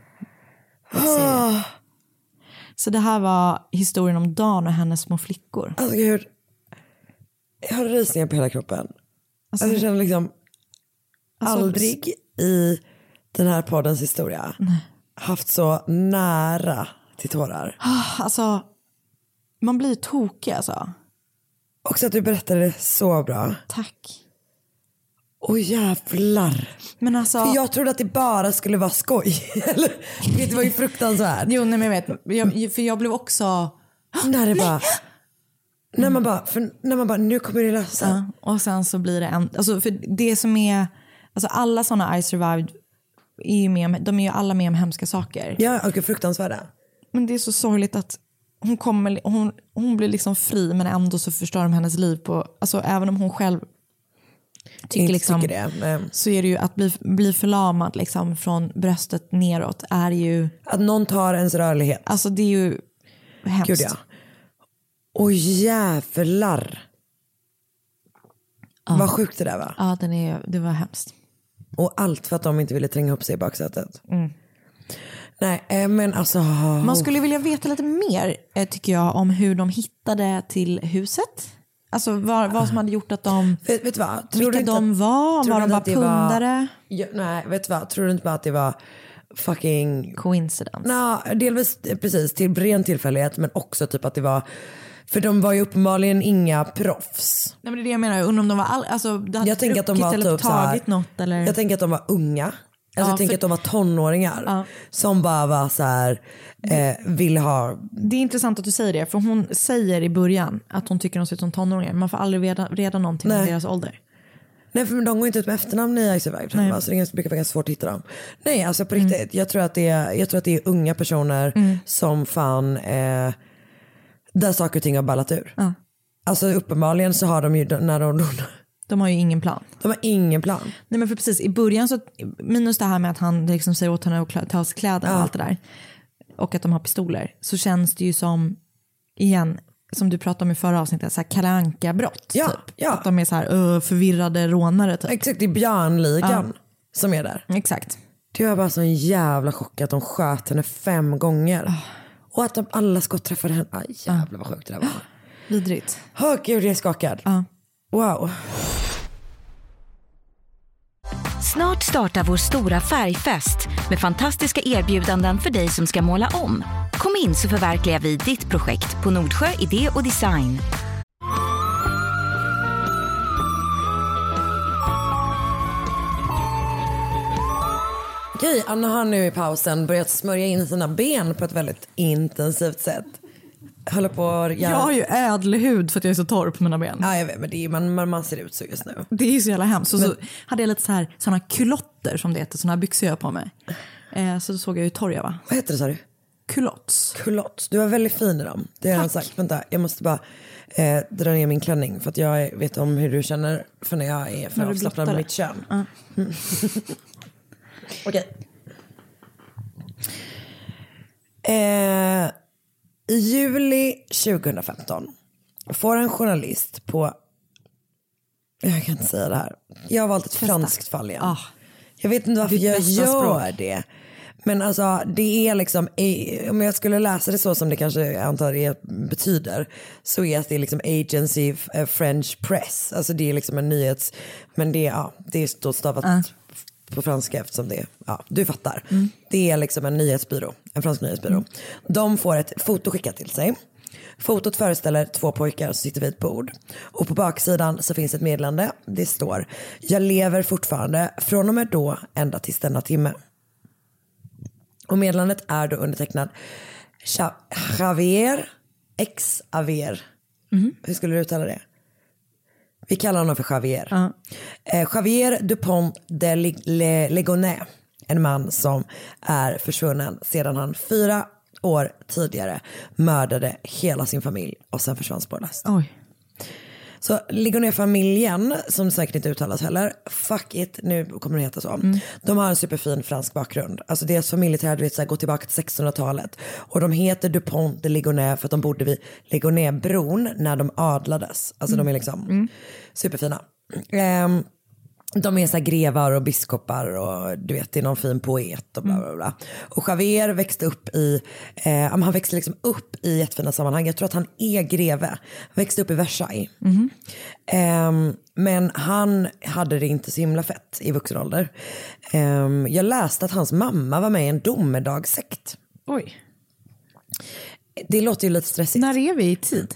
så det här var historien om Dan och hennes små flickor. Alltså gud. Jag har rysningar på hela kroppen. Alltså, jag känner liksom aldrig i den här poddens historia haft så nära till tårar. Alltså, man blir tokig alltså. Också att du berättade det så bra. Tack. Åh jävlar. Men alltså, för jag trodde att det bara skulle vara skoj. Eller, det var ju fruktansvärt. Jo, nej, men jag vet. För jag blev också... När det bara... När man bara, nu kommer det lösa. Ja, och sen så blir det en... Alltså, för det som är... Alltså alla sådana I survived är ju med, de är ju alla med om hemska saker. Ja, och fruktansvärda. Men det är så sorgligt att hon blir liksom fri, men ändå så förstör de hennes liv på... Alltså även om hon själv tycker det, men... så är det ju att bli förlamad liksom från bröstet neråt är ju... Att någon tar ens rörlighet. Alltså det är ju hemskt. Gud, ja. Åh jävlar. Vad sjukt det där var. Ja, det var hemskt. Och allt för att de inte ville tränga upp sig i baksätet. Nej, men alltså... Man skulle vilja veta lite mer, tycker jag, om hur de hittade till huset. Alltså vad som hade gjort att de... Vet du vad? Vilka de var de bara pundare? Nej, vet du vad? Tror du inte bara att det var fucking... Coincidence? Delvis precis, till ren tillfällighet, men också typ att det var... För de var ju uppenbarligen inga proffs. Nej, men det är det jag menar. Jag undrar om de var alltså, jag tänker att de var typ tagit något, eller? Jag tänker att de var unga. Alltså jag tänker att de var tonåringar som bara var så här, ville ha... Det är intressant att du säger det, för hon säger i början att hon tycker de ser ut som tonåringar. Man får aldrig reda någonting om deras ålder. Nej, för de går inte ut med efternamn i I survived. Alltså det brukar vara ganska svårt att hitta dem. Nej, alltså på riktigt. Jag tror att det är unga personer som fan... där saker och ting har ballat ur. Alltså uppenbarligen så har de ju de har ju ingen plan. De har ingen plan. Nej, men för precis i början så, minus det här med att han liksom säger åt henne att ta av sig kläderna och allt det där. Och att de har pistoler. Så känns det ju som, igen, som du pratade om i förra avsnittet, så här Kalle Anka-brott. Ja, typ. ja. Att de är så här förvirrade rånare typ. Exakt, det är Björnligan som är där. Exakt. Det var bara så en jävla chock att de sköt henne 5 gånger. Och att de alla skott träffade henne. Aj, jävlar vad sjukt det där var. Vidrigt. Gud, jag är skakad. Wow. Snart startar vår stora färgfest med fantastiska erbjudanden för dig som ska måla om. Kom in så förverkligar vi ditt projekt på Nordsjö Idé och Design. Okej, Anna har nu i pausen börjat smörja in sina ben på ett väldigt intensivt sätt. Håller på jag har ju ädel hud för att jag är så torr på mina ben. Ja, jag vet, men det är, man ser ut så just nu. Det är ju så jävla hemskt. Så hade jag lite såna kulotter som det heter, såna byxor jag på mig. Så då såg jag hur torr jag var. Vad heter det, sa du? Kulotts. Du var väldigt fin i dem. Det har jag sagt. Vänta, jag måste bara dra ner min klänning för att jag vet om hur du känner för när jag är för avslappnad med mitt kön. Okej. I juli 2015 får en journalist på... Jag kan inte säga det här. Jag har valt ett franskt fall igen. Jag vet inte varför jag gör det. Men alltså det är liksom... Om jag skulle läsa det så som det kanske jag antar det betyder, så är det liksom Agency French Press. Alltså det är liksom en nyhets... Men det är stort stavat på franska eftersom det du fattar. Det är liksom en nyhetsbyrå, en fransk nyhetsbyrå. De får ett foto skickat till sig. Fotot föreställer 2 pojkar som sitter vid ett bord. Och på baksidan så finns ett meddelande. Det står: jag lever fortfarande från och med då ända tills denna timme. Och meddelandet är då undertecknad Javier X Aver. Hur skulle du uttala det? Vi kallar honom för Javier. Javier Dupont de Ligonnès. En man som är försvunnen sedan han 4 år tidigare mördade hela sin familj och sen försvann spårlöst. Oj. Så Ligonnès-familjen, som säkert inte uttalas heller, fuck it, nu kommer det heta så. De har en superfin fransk bakgrund. Alltså deras familjeträd går tillbaka till 1600-talet. Och de heter Dupont de Ligonnès för att de bodde vid Ligonnès-bron när de adlades. Alltså de är liksom superfina. De är så här grevar och biskopar och du vet, det är någon fin poet och bla bla bla. Och Javier växte upp han växte liksom upp i jättefina sammanhang. Jag tror att han är greve. Växte upp i Versailles. Men han hade det inte så himla fett i vuxen ålder. Jag läste att hans mamma var med i en domedagssekt. Oj. Det låter ju lite stressigt. När är vi i tid?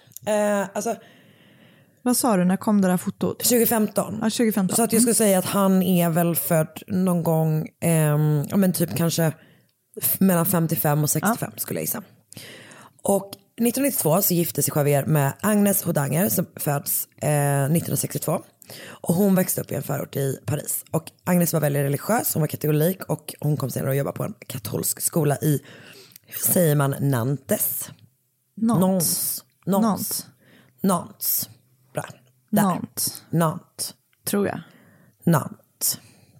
Vad sa du, när kom det där fotot? 2015. Ja, 2015. Så att jag skulle säga att han är väl född någon gång, men typ kanske mellan 55 och 65 skulle jag gissa. Och 1992 så gifte sig Javier med Agnes Hodanger som föds 1962. Och hon växte upp i en förort i Paris. Och Agnes var väldigt religiös, hon var katolik och hon kom senare att jobba på en katolsk skola i, hur säger man, Nantes? Nantes. Bra. Nantes. Tror jag. Nantes.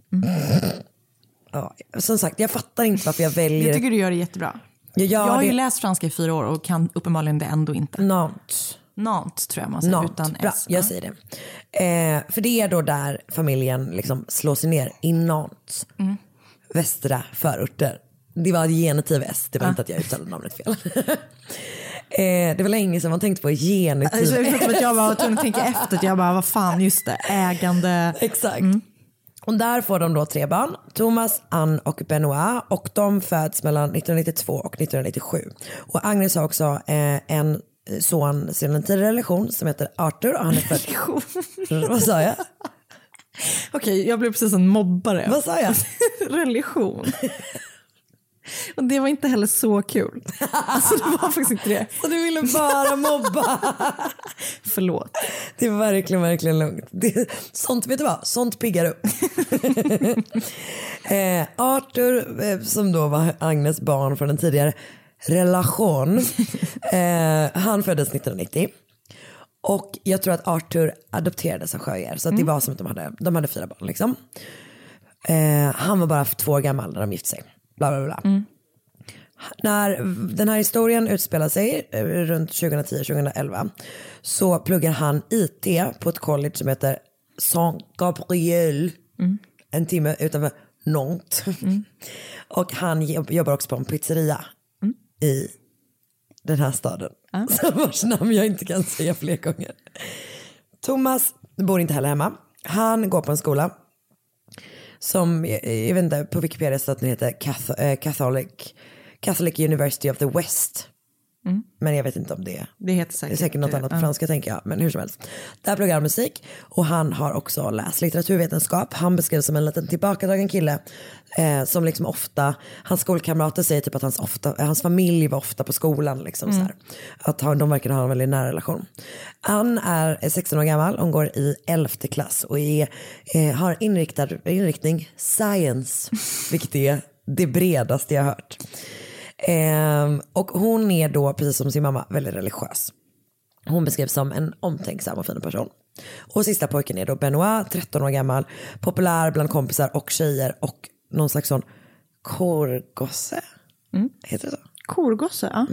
Ja, som sagt, jag fattar inte varför jag väljer. Jag tycker du gör det jättebra. Jag har ju läst franska i 4 år och kan uppenbarligen det ändå inte. Nantes tror jag man säger. Nantes. Utan Bra, S. jag säger det. För det är då där familjen liksom slår sig ner i Nantes. Västra förorter. Det var genitiv S, det var inte att jag uttalade namnet fel. Det var länge sedan man tänkte på genitiv. Jag var tvungen att tänka efter. Jag bara, vad fan, just det, ägande. Exakt. Och där får de då 3 barn, Thomas, Anne och Benoit, och de föds mellan 1992 och 1997. Och Agnes har också en son sedan en tidigare relation som heter Arthur och han är född... Vad sa jag? Okej, jag blev precis en mobbare. Vad sa jag? Religion. Och det var inte heller så kul. Alltså det var faktiskt inte det. Så du ville bara mobba. Förlåt. Det var verkligen lugnt. Sånt, vet du vad? Sånt piggar upp. Arthur, som då var Agnes barn från en tidigare relation. Han föddes 1990. Och jag tror att Arthur adopterades av Javier. Så att det var som att de hade 4 barn liksom. Han var bara 2 år gammal när de gifte sig. Bla bla bla. När den här historien utspelar sig runt 2010-2011 så pluggar han IT på ett college som heter Saint-Gabriel. En timme utanför Nantes. Och han jobbar också på en pizzeria i den här staden. Vars namn jag inte kan säga fler gånger. Thomas bor inte heller hemma. Han går på en skola som, jag vet inte, på Wikipedia står att den heter Catholic University of the West. Men jag vet inte om det heter det är säkert något annat på franska tänker jag, men hur som helst. Där pluggar han musik och han har också läst litteraturvetenskap. Han beskrivs som en liten tillbakadragen kille som liksom ofta, hans skolkamrater säger typ att hans familj var ofta på skolan liksom så här. Att de verkar ha en väldigt nära relation. Han är 16 år gammal, hon går i 11:e klass och har inriktning science, vilket är det bredaste jag har hört. Och hon är då, precis som sin mamma, väldigt religiös. Hon beskrivs som en omtänksam och fin person. Och sista pojken är då Benoit, 13 år gammal, populär bland kompisar och tjejer och någon slags sån korgosse. Heter det så? Korgosse, ja.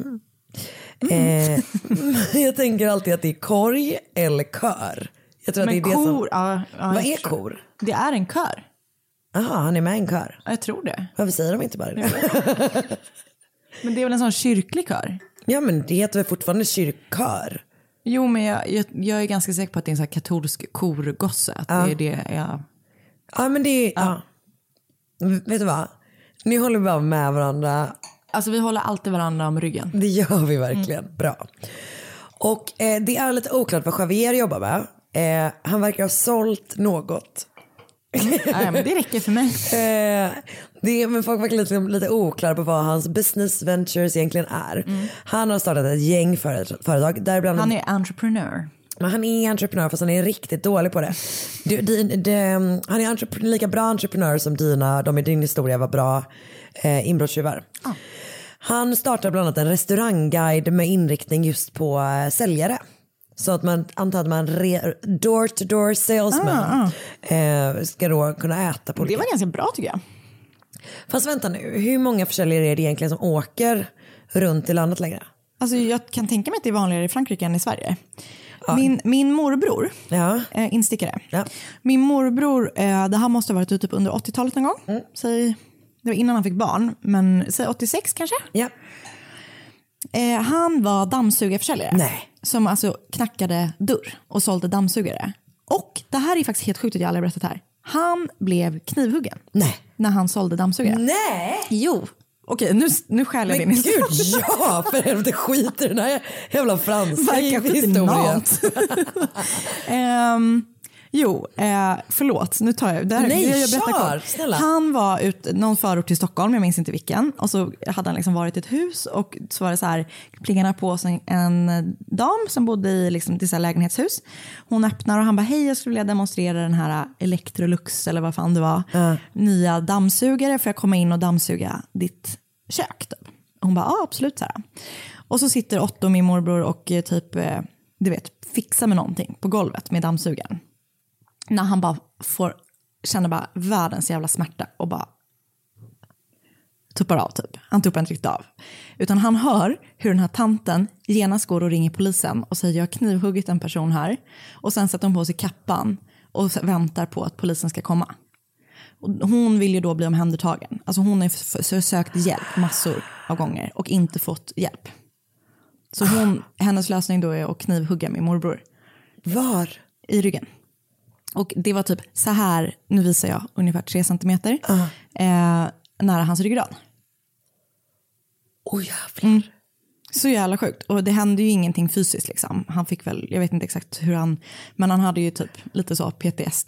Jag tänker alltid att det är korg eller kör. Jag tror att det är det som... Vad är kor? Det är en kör. Jaha, han är med i en kör. Jag tror det. Varför säger de inte bara det? Men det är väl en sån kyrklig kör? Ja, men det heter väl fortfarande kyrkkör. Jo, men jag är ganska säker på att det är en sån här katolsk korgosse. Att det är det jag... Ja, men det är... Ja. Vet du vad? Ni håller bara med varandra. Alltså vi håller alltid varandra om ryggen. Det gör vi verkligen. Bra. Och det är lite oklart vad Javier jobbar med. Han verkar ha sålt något Nej, men det räcker för mig. Men folk var lite oklara på vad hans business ventures egentligen är. Han har startat ett gäng företag. Däribland Han är entreprenör. Men han är entreprenör fast han är riktigt dålig på det. Han är lika bra entreprenör som de i din historia var bra inbrottstjuvar. Han startar bland annat en restaurangguide med inriktning just på säljare. Så att man antar att man door-to-door salesman ska då kunna äta på det. Var ganska bra tycker jag. Fast vänta nu, hur många försäljare är det egentligen som åker runt i landet längre? Alltså jag kan tänka mig att det är vanligare i Frankrike än i Sverige. Ja. Min morbror, instickare. Ja. Min morbror, det här måste ha varit typ under 80-talet någon gång. Säg, det var innan han fick barn, men säg 86 kanske. Ja. Han var dammsugarförsäljare. Nej. Som alltså knackade dörr och sålde dammsugare. Och det här är faktiskt helt sjukt att jag aldrig berättat här. Han blev knivhuggen. Nej. När han sålde dammsugare. Nej. Jo. Okej, nu skäl jag din historia. Gud, ja, för helvete, skit i den här jävla franska historien. Förlåt, nu tar jag det här. Nej, snälla. Han var någon förort till Stockholm, jag minns inte vilken. Och så hade han liksom varit i ett hus och så var det så här, plingarna på en dam som bodde i liksom dessa lägenhetshus. Hon öppnar och han bara, hej, jag skulle vilja demonstrera den här Electrolux eller vad fan det var. Nya dammsugare, för jag komma in och dammsuga ditt kök typ. Och hon bara, ja absolut så här. Och så sitter Otto, min morbror, och typ, du vet, fixar med någonting på golvet med dammsugaren. När han bara känner bara världens jävla smärta och bara tuppar av typ. Han tuppar inte riktigt av. Utan han hör hur den här tanten genast går och ringer polisen och säger, jag har knivhuggit en person här. Och sen sätter hon på sig kappan och väntar på att polisen ska komma. Och hon vill ju då bli omhändertagen. Alltså hon har sökt hjälp massor av gånger och inte fått hjälp. Så hennes lösning då är att knivhugga min morbror. Var? I ryggen. Och det var typ så här, nu visar jag, ungefär 3 centimeter nära hans ryggrad. Jävlar. Så jävla sjukt. Och det hände ju ingenting fysiskt liksom. Han fick väl, jag vet inte exakt hur men han hade ju typ lite så PTSD.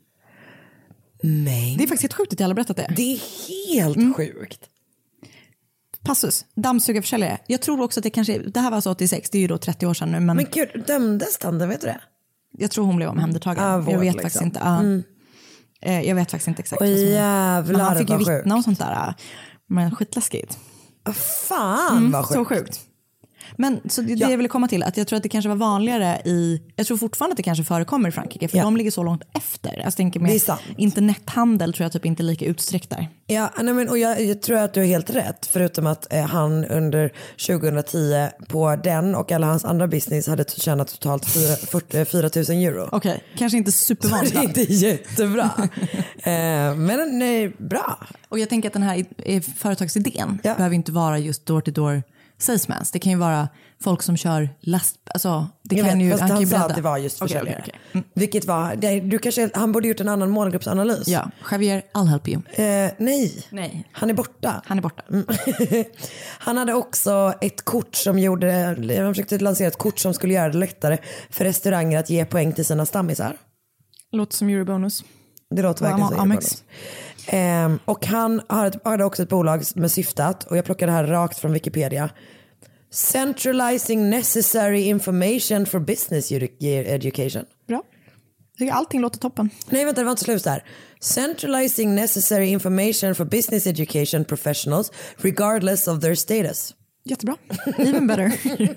Nej. Det är faktiskt helt sjukt att jag har berättat det. Det är helt sjukt. Passus, dammsugarförsäljare. Jag tror också att det här var alltså 86, det är ju då 30 år sedan nu. Men gud, dömdes han, vet du det? Jag tror hon blev omhändertagen. Jag vet faktiskt inte. Jag vet faktiskt inte exakt. Jävlar, han fick ju vittna och sånt där. Men skitläskigt. Fan vad sjukt. Så sjukt. Men så det jag ville komma till, att jag tror att det kanske var vanligare jag tror fortfarande att det kanske förekommer i Frankrike, för de ligger så långt efter. Jag tänker med internethandel tror jag typ inte är lika utsträckt där. Ja, nej men, och jag tror att du är helt rätt, förutom att han under 2010 på den och alla hans andra business hade tjänat totalt 4 000 euro. Okej, kanske inte supervanligt. Det är inte jättebra. Men nej, bra. Och jag tänker att den här företagsidén behöver inte vara just door-to-door salesmans. Det kan ju vara folk som kör last, alltså det kan ju, han sa att det var just försäljare. Okay. Vilket var, han borde gjort en annan målgruppsanalys. Ja, Javier, I'll help you. Nej. Han är borta. Han hade också ett kort som han försökte lansera ett kort som skulle göra det lättare för restauranger att ge poäng till sina stammisar. Låter som Eurobonus. Det låter verkligen som Eurobonus. Och han hade också ett bolag med syftat, och jag plockade det här rakt från Wikipedia, Centralizing necessary information for business education. Bra. Jag tycker allting låter toppen. Nej, vänta, det var inte slut där. Centralizing necessary information for business education professionals regardless of their status. Jättebra. Even better.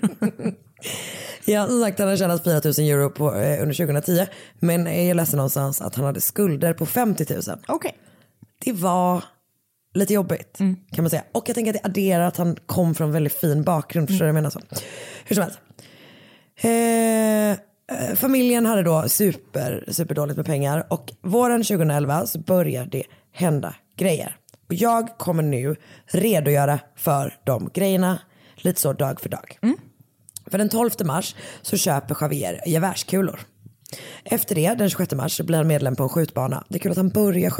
Ja, som sagt, han har tjänat 4 000 euro under 2010. Men jag läste någonstans att han hade skulder på 50 000. Okej. Det var lite jobbigt kan man säga. Och jag tänker att det adderar att han kom från en väldigt fin bakgrund. Förstår du vad jag menar så? Hur som helst. Familjen hade då superdåligt med pengar. Och våren 2011 så började det hända grejer. Och jag kommer nu redogöra för de grejerna lite så dag för dag. För den 12 mars så köper Javier gevärskulor. Efter det, den 26 mars, så blir han medlem på en skjutbana. Det är kul att han börjar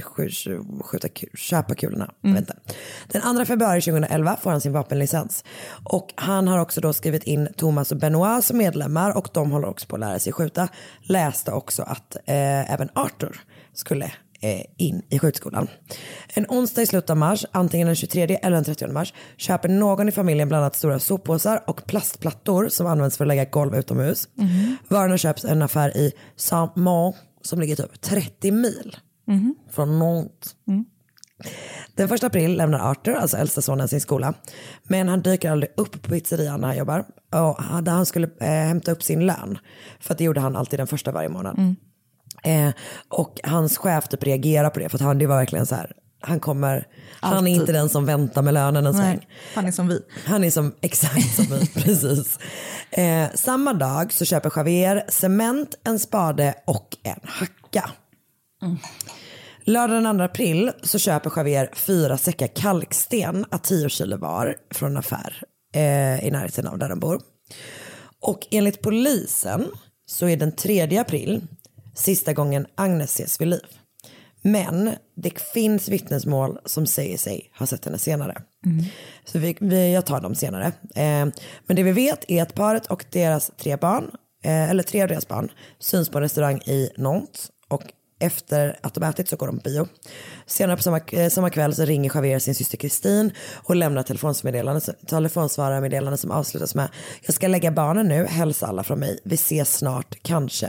köpa kulorna. Den 2 februari 2011 får han sin vapenlicens. Och han har också då skrivit in Thomas och Benoit som medlemmar. Och de håller också på att lära sig skjuta. Läste också att även Arthur skulle in i skjutskolan. En onsdag i slutet av mars, antingen den 23 eller den 30 mars, köper någon i familjen bland annat stora soppåsar och plastplattor som används för att lägga golv utomhus. Varorna köps en affär i Saint-Mont som ligger typ 30 mil från Nantes. Den 1 april lämnar Arthur, alltså äldsta sonen, sin skola. Men han dyker aldrig upp på pizzerian när han jobbar. Och där han skulle hämta upp sin lön. För att det gjorde han alltid den första varje månad. Och hans chef typ reagerar på det. För att det var verkligen så här. Han är inte den som väntar med lönen en sväng. Han är som vi. Han är som exakt som vi, precis. Samma dag så köper Javier cement, en spade och en hacka. Lördag den 2 april så köper Javier 4 säckar kalksten att 10 kilo var från en affär i närheten av där de bor. Och enligt polisen så är den 3 april sista gången Agnes ses vid liv. Men det finns vittnesmål som säger sig ha sett henne senare. Så jag tar dem senare. Men det vi vet är att paret och deras 3 barn, eller 3 av deras barn, syns på en restaurang i Nantes. Och efter att de ätit så går de på bio. Senare på samma kväll så ringer Javier sin syster Kristin och lämnar telefonsvararmeddelande som avslutas med: jag ska lägga barnen nu, hälsa alla från mig. Vi ses snart, kanske.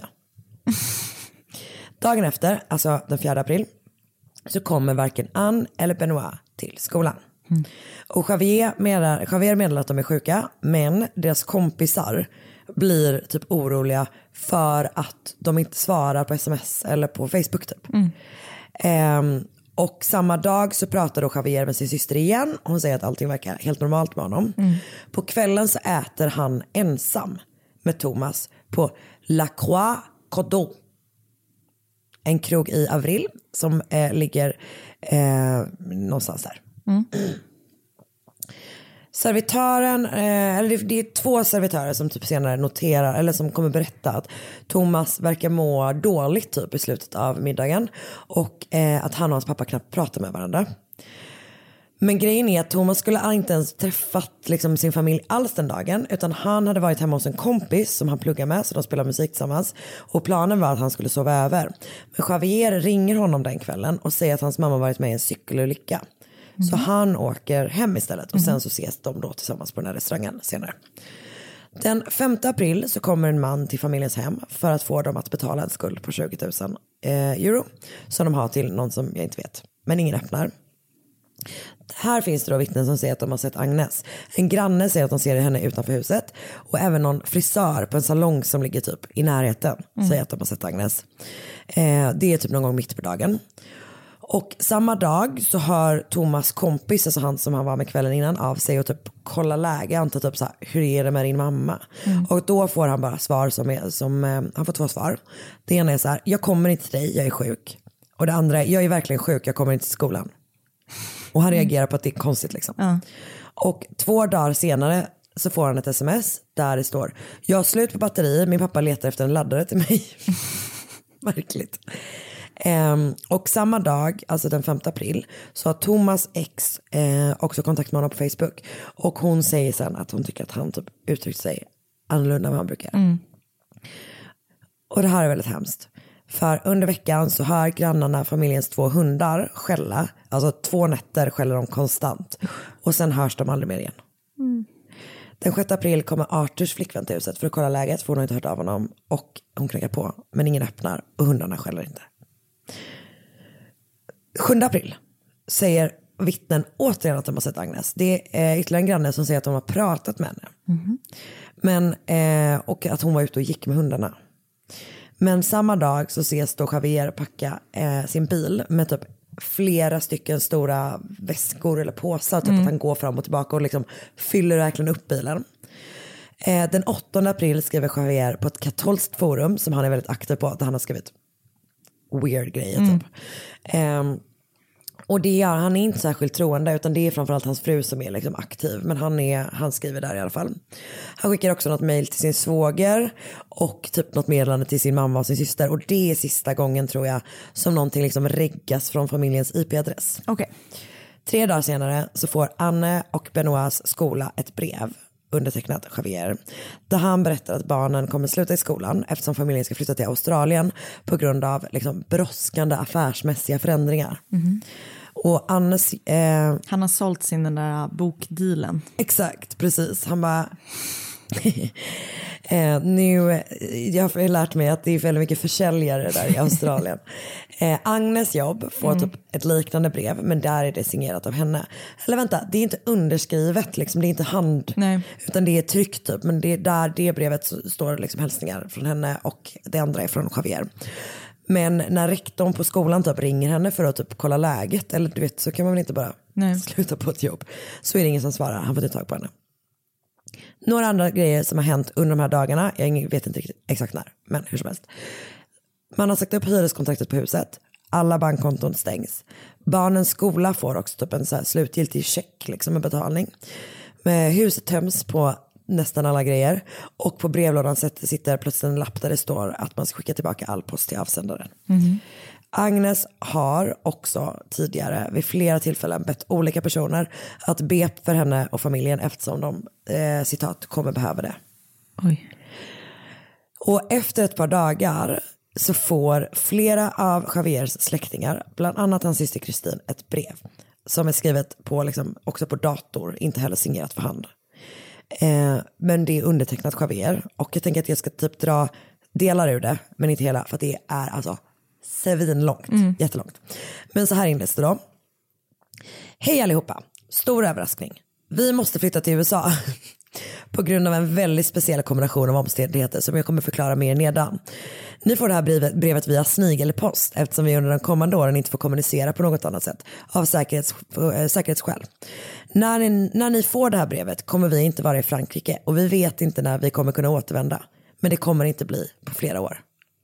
Dagen efter, alltså den 4 april, så kommer varken Anne eller Benoit till skolan. Och Javier meddelar att de är sjuka, men deras kompisar blir typ oroliga för att de inte svarar på sms eller på Facebook typ. Och samma dag så pratar då Javier med sin syster igen. Hon säger att allting verkar helt normalt med honom. På kvällen så äter han ensam med Thomas på La Croix Cordon, en krog i Avril som ligger någonstans där. Servitören, eller det är 2 servitörer som typ senare noterar, eller som kommer berätta att Thomas verkar må dåligt typ i slutet av middagen och att han och hans pappa knappt pratar med varandra. Men grejen är att Thomas skulle inte ens träffat liksom sin familj alls den dagen, utan han hade varit hemma hos en kompis som han pluggar med, så de spelar musik tillsammans, och planen var att han skulle sova över. Men Javier ringer honom den kvällen och säger att hans mamma varit med i en cykelolycka. Så han åker hem istället och sen så ses de då tillsammans på den här restaurangen senare. Den 5 april så kommer en man till familjens hem för att få dem att betala en skuld på 20 000 euro som de har till någon som jag inte vet, men ingen öppnar. Här finns det då vittnen som säger att de har sett Agnes. En granne säger att de ser henne utanför huset, och även någon frisör på en salong som ligger typ i närheten säger att de har sett Agnes. Det är typ någon gång mitt på dagen. Och samma dag så hör Thomas kompis, alltså han som han var med kvällen innan, av sig och typ kolla läge, antar typ så här, hur är det med din mamma? Och då får han bara svar som han får 2 svar. Det ena är så här: jag kommer inte till dig, jag är sjuk. Och det andra är: jag är verkligen sjuk, jag kommer inte till skolan. Och han reagerar på att det är konstigt liksom. Och 2 dagar senare så får han ett sms där det står: jag har slut på batteri, min pappa letar efter en laddare till mig. Verkligt. Och samma dag, alltså den 5 april, så har Thomas ex också kontakt med honom på Facebook, och hon säger sen att hon tycker att han typ uttryckt sig annorlunda än vad han brukar. Och det här är väldigt hemskt, för under veckan så hör grannarna familjens 2 hundar skälla, alltså 2 nätter skäller de konstant, och sen hörs de aldrig mer igen. Den 6 april kommer Arthurs flickvän till huset för att kolla läget, för hon har inte hört av honom, och hon knackar på men ingen öppnar och hundarna skäller inte. 7 april säger vittnen återigen att de har sett Agnes. Det är ytterligare en granne som säger att de har pratat med henne. Men, och att hon var ute och gick med hundarna. Men samma dag så ses då Javier packa sin bil med typ flera stycken stora väskor eller påsar. Typ att han går fram och tillbaka och liksom fyller verkligen upp bilen. Den 8 april skriver Javier på ett katolskt forum som han är väldigt aktiv på, där han har skrivit weird grejer typ. Och det är, han är inte särskilt troende, utan det är framförallt hans fru som är liksom aktiv, men han skriver där i alla fall. Han skickar också något mejl till sin svåger och typ något meddelande till sin mamma och sin syster, och det är sista gången tror jag som någonting liksom reggas från familjens IP-adress. 3 dagar senare så får Anne och Benoits skola ett brev undertecknat Javier, där han berättar att barnen kommer sluta i skolan eftersom familjen ska flytta till Australien på grund av liksom brådskande affärsmässiga förändringar. Och Annes... Han har sålt sin den där bokdealen. Exakt, precis. Han bara... jag har lärt mig att det är väldigt mycket försäljare där i Australien. Agnes jobb får typ ett liknande brev, men där är det signerat av henne. Eller vänta, det är inte underskrivet liksom, det är inte hand. Nej. Utan det är tryckt typ, men det är där det brevet står liksom hälsningar från henne och det andra är från Javier. Men när rektorn på skolan typ ringer henne för att typ kolla läget, eller du vet, så kan man väl inte bara sluta på ett jobb, så är det ingen som svarar, han får inte tag på henne. Några andra grejer som har hänt under de här dagarna, jag vet inte riktigt exakt när, men hur som helst. Man har sagt upp hyreskontraktet på huset, alla bankkonton stängs. Barnens skola får också typ en så här slutgiltig check liksom, med betalning. Huset töms på nästan alla grejer, och på brevlådan sitter plötsligt en lapp där det står att man ska skicka tillbaka all post till avsändaren. Agnes har också tidigare vid flera tillfällen bett olika personer att be för henne och familjen eftersom de, citat, kommer behöva det. Oj. Och efter ett par dagar så får flera av Javiers släktingar, bland annat hans syster Kristin, ett brev som är skrivet på, liksom, också på dator, inte heller signerat för hand. Men det är undertecknat Javier, och jag tänker att jag ska typ dra delar ur det, men inte hela, för att det är alltså svinlångt, jättelångt. Men så här inleds det då. Hej allihopa, stor överraskning. Vi måste flytta till USA på grund av en väldigt speciell kombination av omständigheter som jag kommer förklara mer nedan. Ni får det här brevet via snigelpost eftersom vi under de kommande åren inte får kommunicera på något annat sätt av säkerhetsskäl. När ni får det här brevet kommer vi inte vara i Frankrike, och vi vet inte när vi kommer kunna återvända. Men det kommer inte bli på flera år.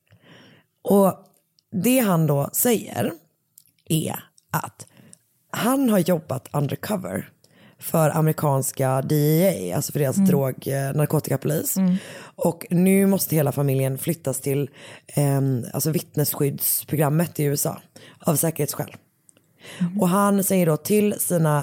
Och det han då säger är att han har jobbat undercover för amerikanska DEA, alltså för deras narkotikapolis. Och nu måste hela familjen flyttas till alltså vittnesskyddsprogrammet i USA av säkerhetsskäl. Och han säger då till sina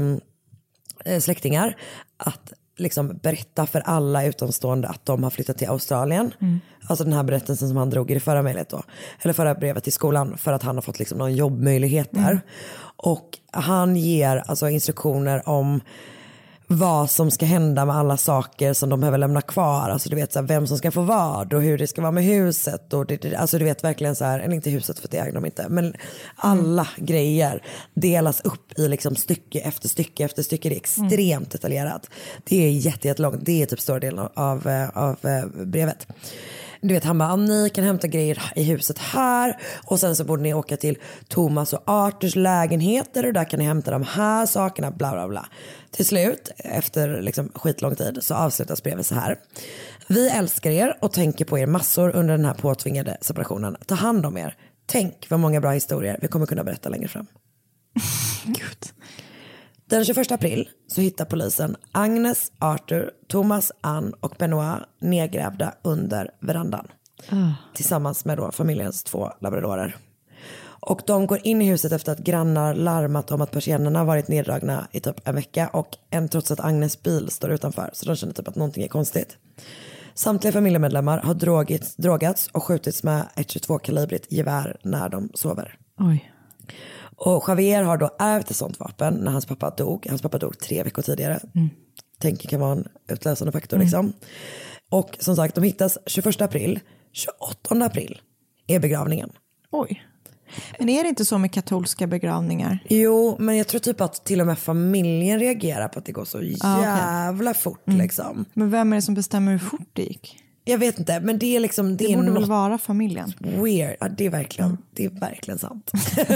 släktingar att liksom berätta för alla utomstående att de har flyttat till Australien. Alltså den här berättelsen som han drog i det förra mejlet då, eller förra brevet till skolan, för att han har fått liksom någon jobbmöjlighet där. Och han ger alltså instruktioner om vad som ska hända med alla saker som de behöver lämna kvar. Alltså du vet så här, vem som ska få vad och hur det ska vara med huset. Och alltså du vet verkligen så här, eller inte huset för det äger de inte. Men alla grejer delas upp i liksom stycke efter stycke efter stycke. Det är extremt detaljerat. Det är jättelångt. Det är typ stor del av brevet. Du vet, han bara, ni kan hämta grejer i huset här, och sen så borde ni åka till Thomas och Arthurs lägenheter och där kan ni hämta de här sakerna, bla bla bla. Till slut, efter liksom skitlång tid, så avslutas brevet så här. Vi älskar er och tänker på er massor under den här påtvingade separationen. Ta hand om er. Tänk vad många bra historier vi kommer kunna berätta längre fram. Gud. Den 21 april så hittar polisen Agnes, Arthur, Thomas, Anne och Benoit nedgrävda under verandan. Tillsammans med då familjens 2 labradorer. Och de går in i huset efter att grannar larmat om att persiennerna varit neddragna i typ en vecka, och trots att Agnes bil står utanför, så de känner typ att någonting är konstigt. Samtliga familjemedlemmar har drogats och skjutits med ett 22-kalibrigt gevär när de sover. Oj. Och Javier har då ärvt ett sånt vapen när hans pappa dog. Hans pappa dog 3 veckor tidigare. Tänker kan vara en utlösande faktor liksom. Och som sagt, de hittas 21 april. 28 april är begravningen. Oj. Men är det inte så med katolska begravningar? Jo, men jag tror typ att till och med familjen reagerar på att det går så jävla fort liksom. Men vem är det som bestämmer hur fort det gick? Jag vet inte, men det är liksom... Det borde väl vara familjen. Weird, ja, det är verkligen sant.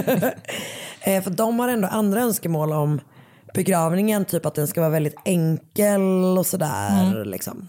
För de har ändå andra önskemål om begravningen, typ att den ska vara väldigt enkel och sådär liksom.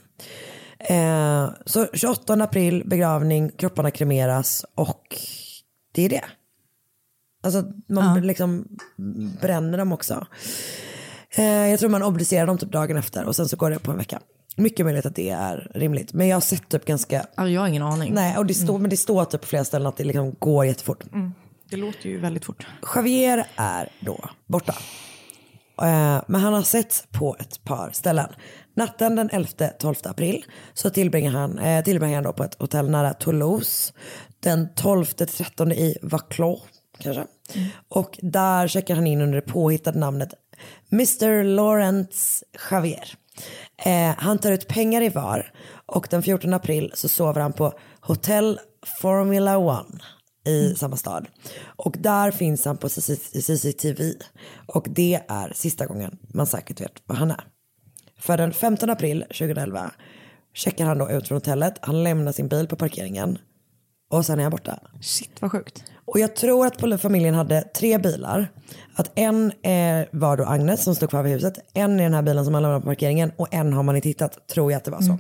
Så 28 april begravning, kropparna kremeras och det är det. Alltså man liksom bränner dem också. Jag tror man obducerar dem typ dagen efter och sen så går det på en vecka. Mycket möjligt att det är rimligt. Men jag har sett typ ganska... Jag har ingen aning. Nej, och men det står typ på flera ställen att det liksom går jättefort. Det låter ju väldigt fort. Javier är då borta. Men han har sett på ett par ställen Natten den 11-12 april så tillbringar han då på ett hotell nära Toulouse. Den 12-13 i Vaucluse kanske. Och där checkar han in under det påhittade namnet Mr. Lawrence Javier. Han tar ut pengar i var och den 14 april så sover han på Hotel Formula One i samma stad. Och där finns han på CCTV. Och det är sista gången man säkert vet vad han är. För den 15 april 2011 checkar han då ut från hotellet. Han lämnar sin bil på parkeringen. Och sen är han borta. Shit, vad sjukt. Och jag tror att familjen hade 3 bilar. Att en var då Agnes som stod kvar vid huset. En är den här bilen som han lämnade på parkeringen. Och en har man inte hittat, tror jag att det var så.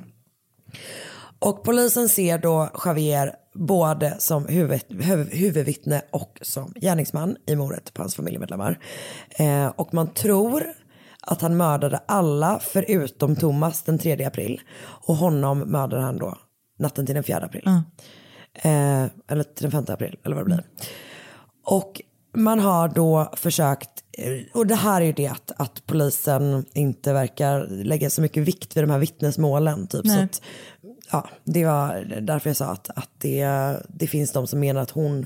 Och polisen ser då Javier både som huvudvittne och som gärningsman i mordet på hans familjemedlemmar. Och man tror att han mördade alla förutom Thomas den 3 april. Och honom mördade han då natten till den 4 april. Eller till den 5 april, eller vad det blir. Och man har då försökt, och det här är ju det att polisen inte verkar lägga så mycket vikt vid de här vittnesmålen. Typ. Så att, ja, det var därför jag sa att det finns de som menar att hon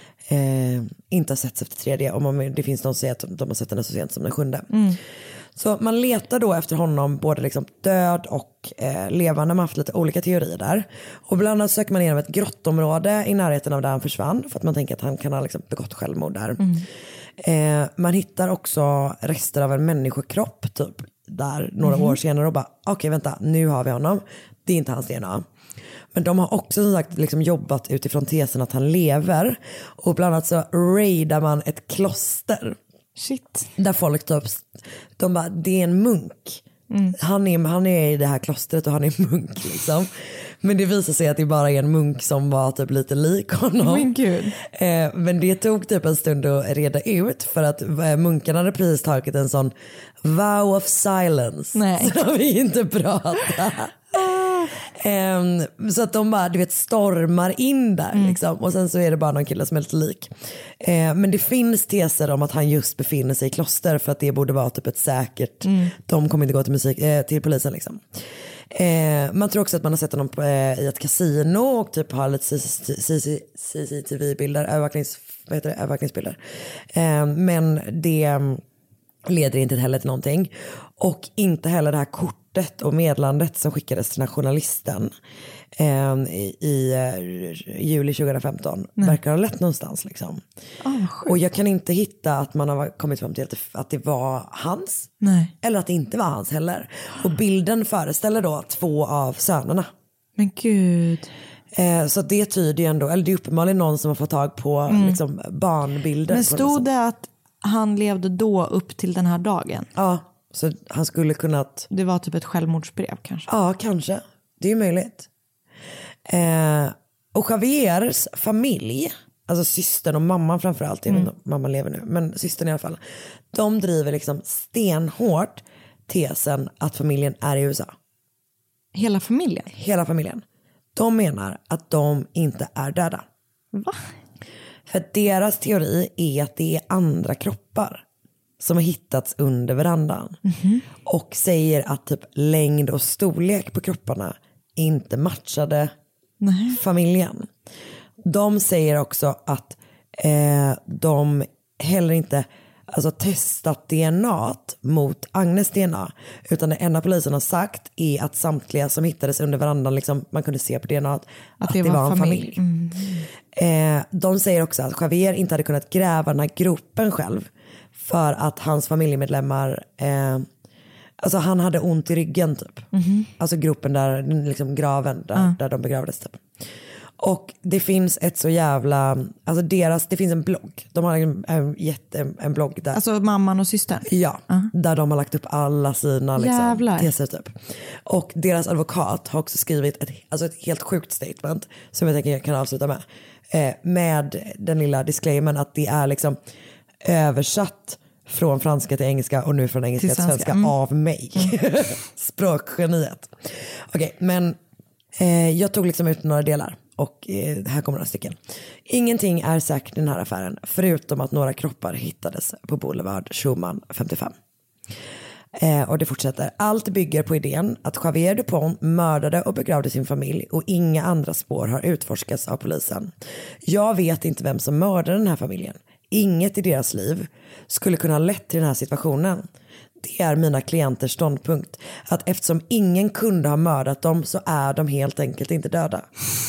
inte har setts efter 3D. Och det finns de som säger att de har sett henne så sent som den 7. Så man letar då efter honom både liksom död och levande. Man har haft lite olika teorier där. Och bland annat söker man igenom ett grottområde i närheten av där han försvann. För att man tänker att han kan ha liksom begått självmord där. Man hittar också rester av en människokropp typ där några år senare. Och bara okej, vänta, nu har vi honom. Det är inte hans DNA. Men de har också som sagt liksom jobbat utifrån tesen att han lever. Och bland annat så raidar man ett kloster. Shit. Där folk typ, de bara, det är en munk. Han är i det här klostret och han är munk liksom. Men det visar sig att det bara är en munk som var typ lite lik honom. Men gud. Men det tog typ en stund att reda ut för att munkarna hade precis tagit en sån vow of silence. Nej. Så de vill inte prata. Så att de bara, du vet, stormar in där liksom. Och sen så är det bara någon kille som är lite lik. Men det finns teser om att han just befinner sig i kloster för att det borde vara typ ett säkert, de kommer inte gå till polisen liksom. Man tror också att man har sett honom i ett kasino och typ har lite CCTV-bilder, övervakningsbilder. Men det leder inte heller till någonting. Och inte heller det här kortet och medlandet som skickades till den här journalisten i juli 2015 verkar ha lett någonstans liksom. Och jag kan inte hitta att man har kommit fram till att det var hans. Nej. Eller att det inte var hans heller. Och bilden föreställer då 2 av sönerna. Men gud. Så det tyder ju ändå, eller det är uppenbarligen någon som har fått tag på liksom, barnbilder. Men stod det att han levde då upp till den här dagen? Ja, så han skulle kunnat... Det var typ ett självmordsbrev kanske? Ja, kanske. Det är ju möjligt. Och Javiers familj, alltså systern och mamman framförallt, jag vet inte om mamman lever nu, men systern i alla fall, de driver liksom stenhårt tesen att familjen är i USA. Hela familjen? Hela familjen. De menar att de inte är döda. Va? För deras teori är att det är andra kroppar som har hittats under verandan. Och säger att typ längd och storlek på kropparna inte matchade familjen. De säger också att de heller inte testat DNA mot Agnes DNA. Utan det enda polisen har sagt är att samtliga som hittades under verandan, liksom, man kunde se på DNA att det var en familj. De säger också att Javier inte hade kunnat gräva den här gropen själv. För att hans familjemedlemmar, han hade ont i ryggen typ. Alltså gropen där, liksom graven där de begravdes typ. Och det finns ett så jävla, det finns en blogg. De har gett en blogg där. Alltså mamman och systern? Ja, där de har lagt upp alla sina teser typ. Och deras advokat har också skrivit ett helt sjukt statement som jag tänker jag kan avsluta med. Med den lilla disclaimern att det är liksom översatt från franska till engelska och nu från engelska till svenska av mig. Språkgeniet. Okej, men jag tog liksom ut några delar. Och här kommer några stycken. Ingenting är säkert i den här affären förutom att några kroppar hittades på Boulevard Schumann 55. Och det fortsätter. Allt bygger på idén att Javier Dupont mördade och begravde sin familj och inga andra spår har utforskats av polisen. Jag vet inte vem som mördade den här familjen. Inget i deras liv skulle kunna ha lett till den här situationen. Det är mina klienters ståndpunkt. Att eftersom ingen kunde ha mördat dem så är de helt enkelt inte döda.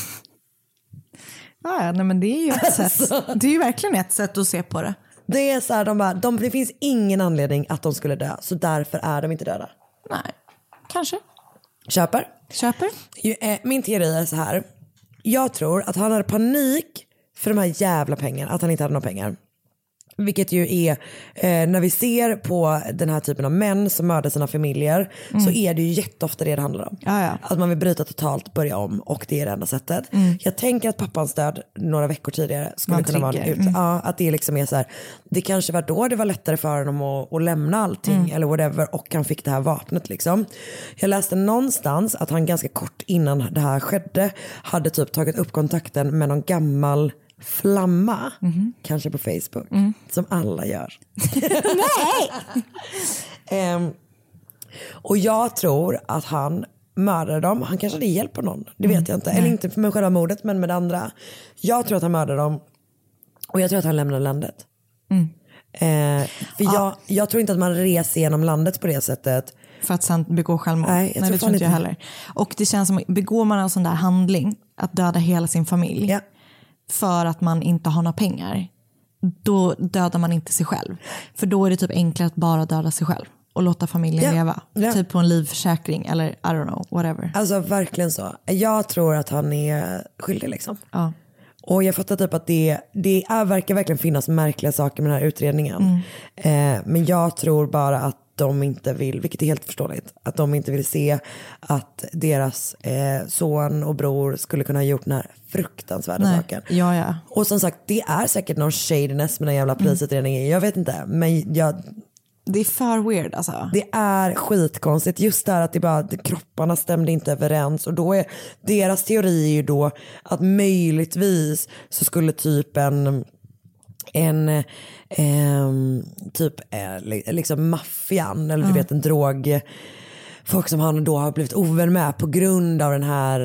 Ja, nej, men det är ju ett sätt. Det är ju verkligen ett sätt att se på det. Det är så här, det finns ingen anledning att de skulle dö, så därför är de inte döda. Nej, kanske. Köper. Min teori är så här. Jag tror att han hade panik för de här jävla pengarna, att han inte hade några pengar. Vilket ju är, när vi ser på den här typen av män som mördar sina familjer så är det ju jätteofta det handlar om. Ja. Att man vill bryta totalt, börja om och det är det enda sättet. Jag tänker att pappans död några veckor tidigare skulle kunna vara att det liksom är så här, det kanske var då det var lättare för honom att lämna allting eller whatever, och han fick det här vapnet liksom. Jag läste någonstans att han ganska kort innan det här skedde hade typ tagit upp kontakten med någon gammal flamma, kanske på Facebook, som alla gör. Nej! Och jag tror att han mördade dem. Han kanske hade hjälp på någon, det vet jag inte. Eller inte med själva mordet, men med det andra. Jag tror att han mördade dem. Och jag tror att han lämnade landet. För jag tror inte att man reser genom landet på det sättet. För att sen begå självmord. Nej, det tror inte jag heller. Och det känns som, begår man en sån där handling, att döda hela sin familj, för att man inte har några pengar, då dödar man inte sig själv. För då är det typ enklare att bara döda sig själv och låta familjen leva. Typ på en livförsäkring eller I don't know, whatever. Alltså verkligen så. Jag tror att han är skyldig liksom. Ja. Och jag fattar typ att det verkar verkligen finnas märkliga saker med den här utredningen. Men jag tror bara att de inte vill, vilket är helt förståeligt, att de inte vill se att deras son och bror skulle kunna ha gjort den här fruktansvärda saken. Ja. Och som sagt, det är säkert någon shadiness med den jävla prisutredningen. Jag vet inte, men det är för weird alltså. Det är skitkonstigt. Just det här att det bara, kropparna stämde inte överens. Och då är deras teori är ju då att möjligtvis så skulle typ liksom maffian eller du vet en drog, folk som han då har blivit ovän med på grund av den här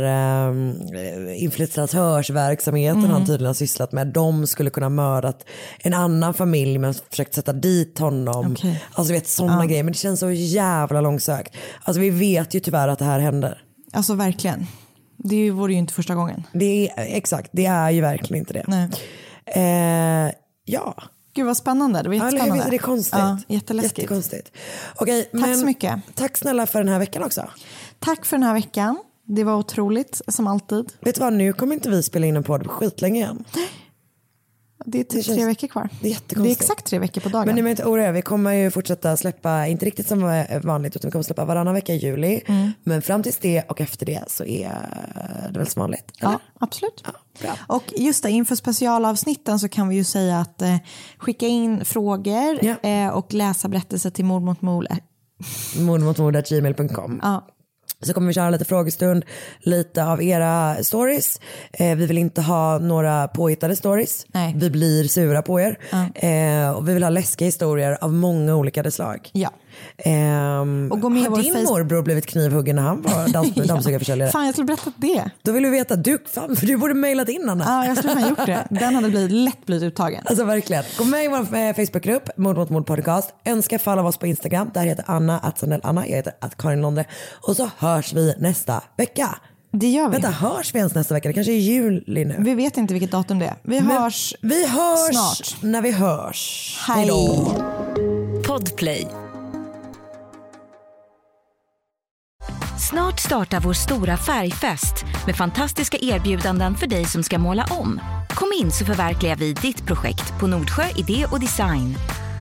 infiltratörsverksamheten han tydligen har sysslat med. De skulle kunna mördat en annan familj men försökt sätta dit honom. Alltså vet sådana grejer, men det känns så jävla långsökt. Alltså vi vet ju tyvärr att det här händer. Alltså verkligen. Det vore ju inte första gången. Exakt, det är ju verkligen inte det. Nej. Ja. Gud vad spännande, det var jättespännande. Ja, det är konstigt. Ja, jätteläskigt. Jättekonstigt. Okej, tack så mycket. Tack snälla för den här veckan också. Tack för den här veckan. Det var otroligt, som alltid. Vet du vad, nu kommer inte vi spela in en podd skitlänge igen. Det är typ 3 veckor kvar. Det är jättekonstigt. Det är exakt 3 veckor på dagen. Men ni är inte oroliga, vi kommer ju fortsätta släppa, inte riktigt som vanligt, utan vi kommer släppa varannan vecka i juli. Men fram tills det och efter det så är det väl som vanligt? Eller? Ja, absolut. Ja, bra. Och just det, inför specialavsnitten så kan vi ju säga att skicka in frågor och läsa berättelser till mordmotmord@gmail.com. Ja. Så kommer vi köra lite frågestund, lite av era stories. Vi vill inte ha några påhittade stories. Nej. Vi blir sura på er. Och vi vill ha läskiga historier av många olika slag. Ja. Och gå med har din morbror blivit knivhuggen när han var dammsugarförsäljare? Fan, jag skulle berättat det. Då vill vi veta, för du borde mejlat in Anna. Ja, jag skulle ha gjort det. Den hade lätt blivit uttagen. Alltså verkligen. Gå med i vår Facebookgrupp, Mord mot mord podcast. Önska följa oss på Instagram. Där heter Anna @Anna. Jag heter @Karin Londre. Och så hörs vi nästa vecka. Det gör vi. Vänta, hörs vi ens nästa vecka? Det kanske är juli nu. Vi vet inte vilket datum det är. Vi hörs snart. När vi hörs. Hej då. Podplay. Snart startar vår stora färgfest med fantastiska erbjudanden för dig som ska måla om. Kom in så förverkligar vi ditt projekt på Nordsjö Idé och Design.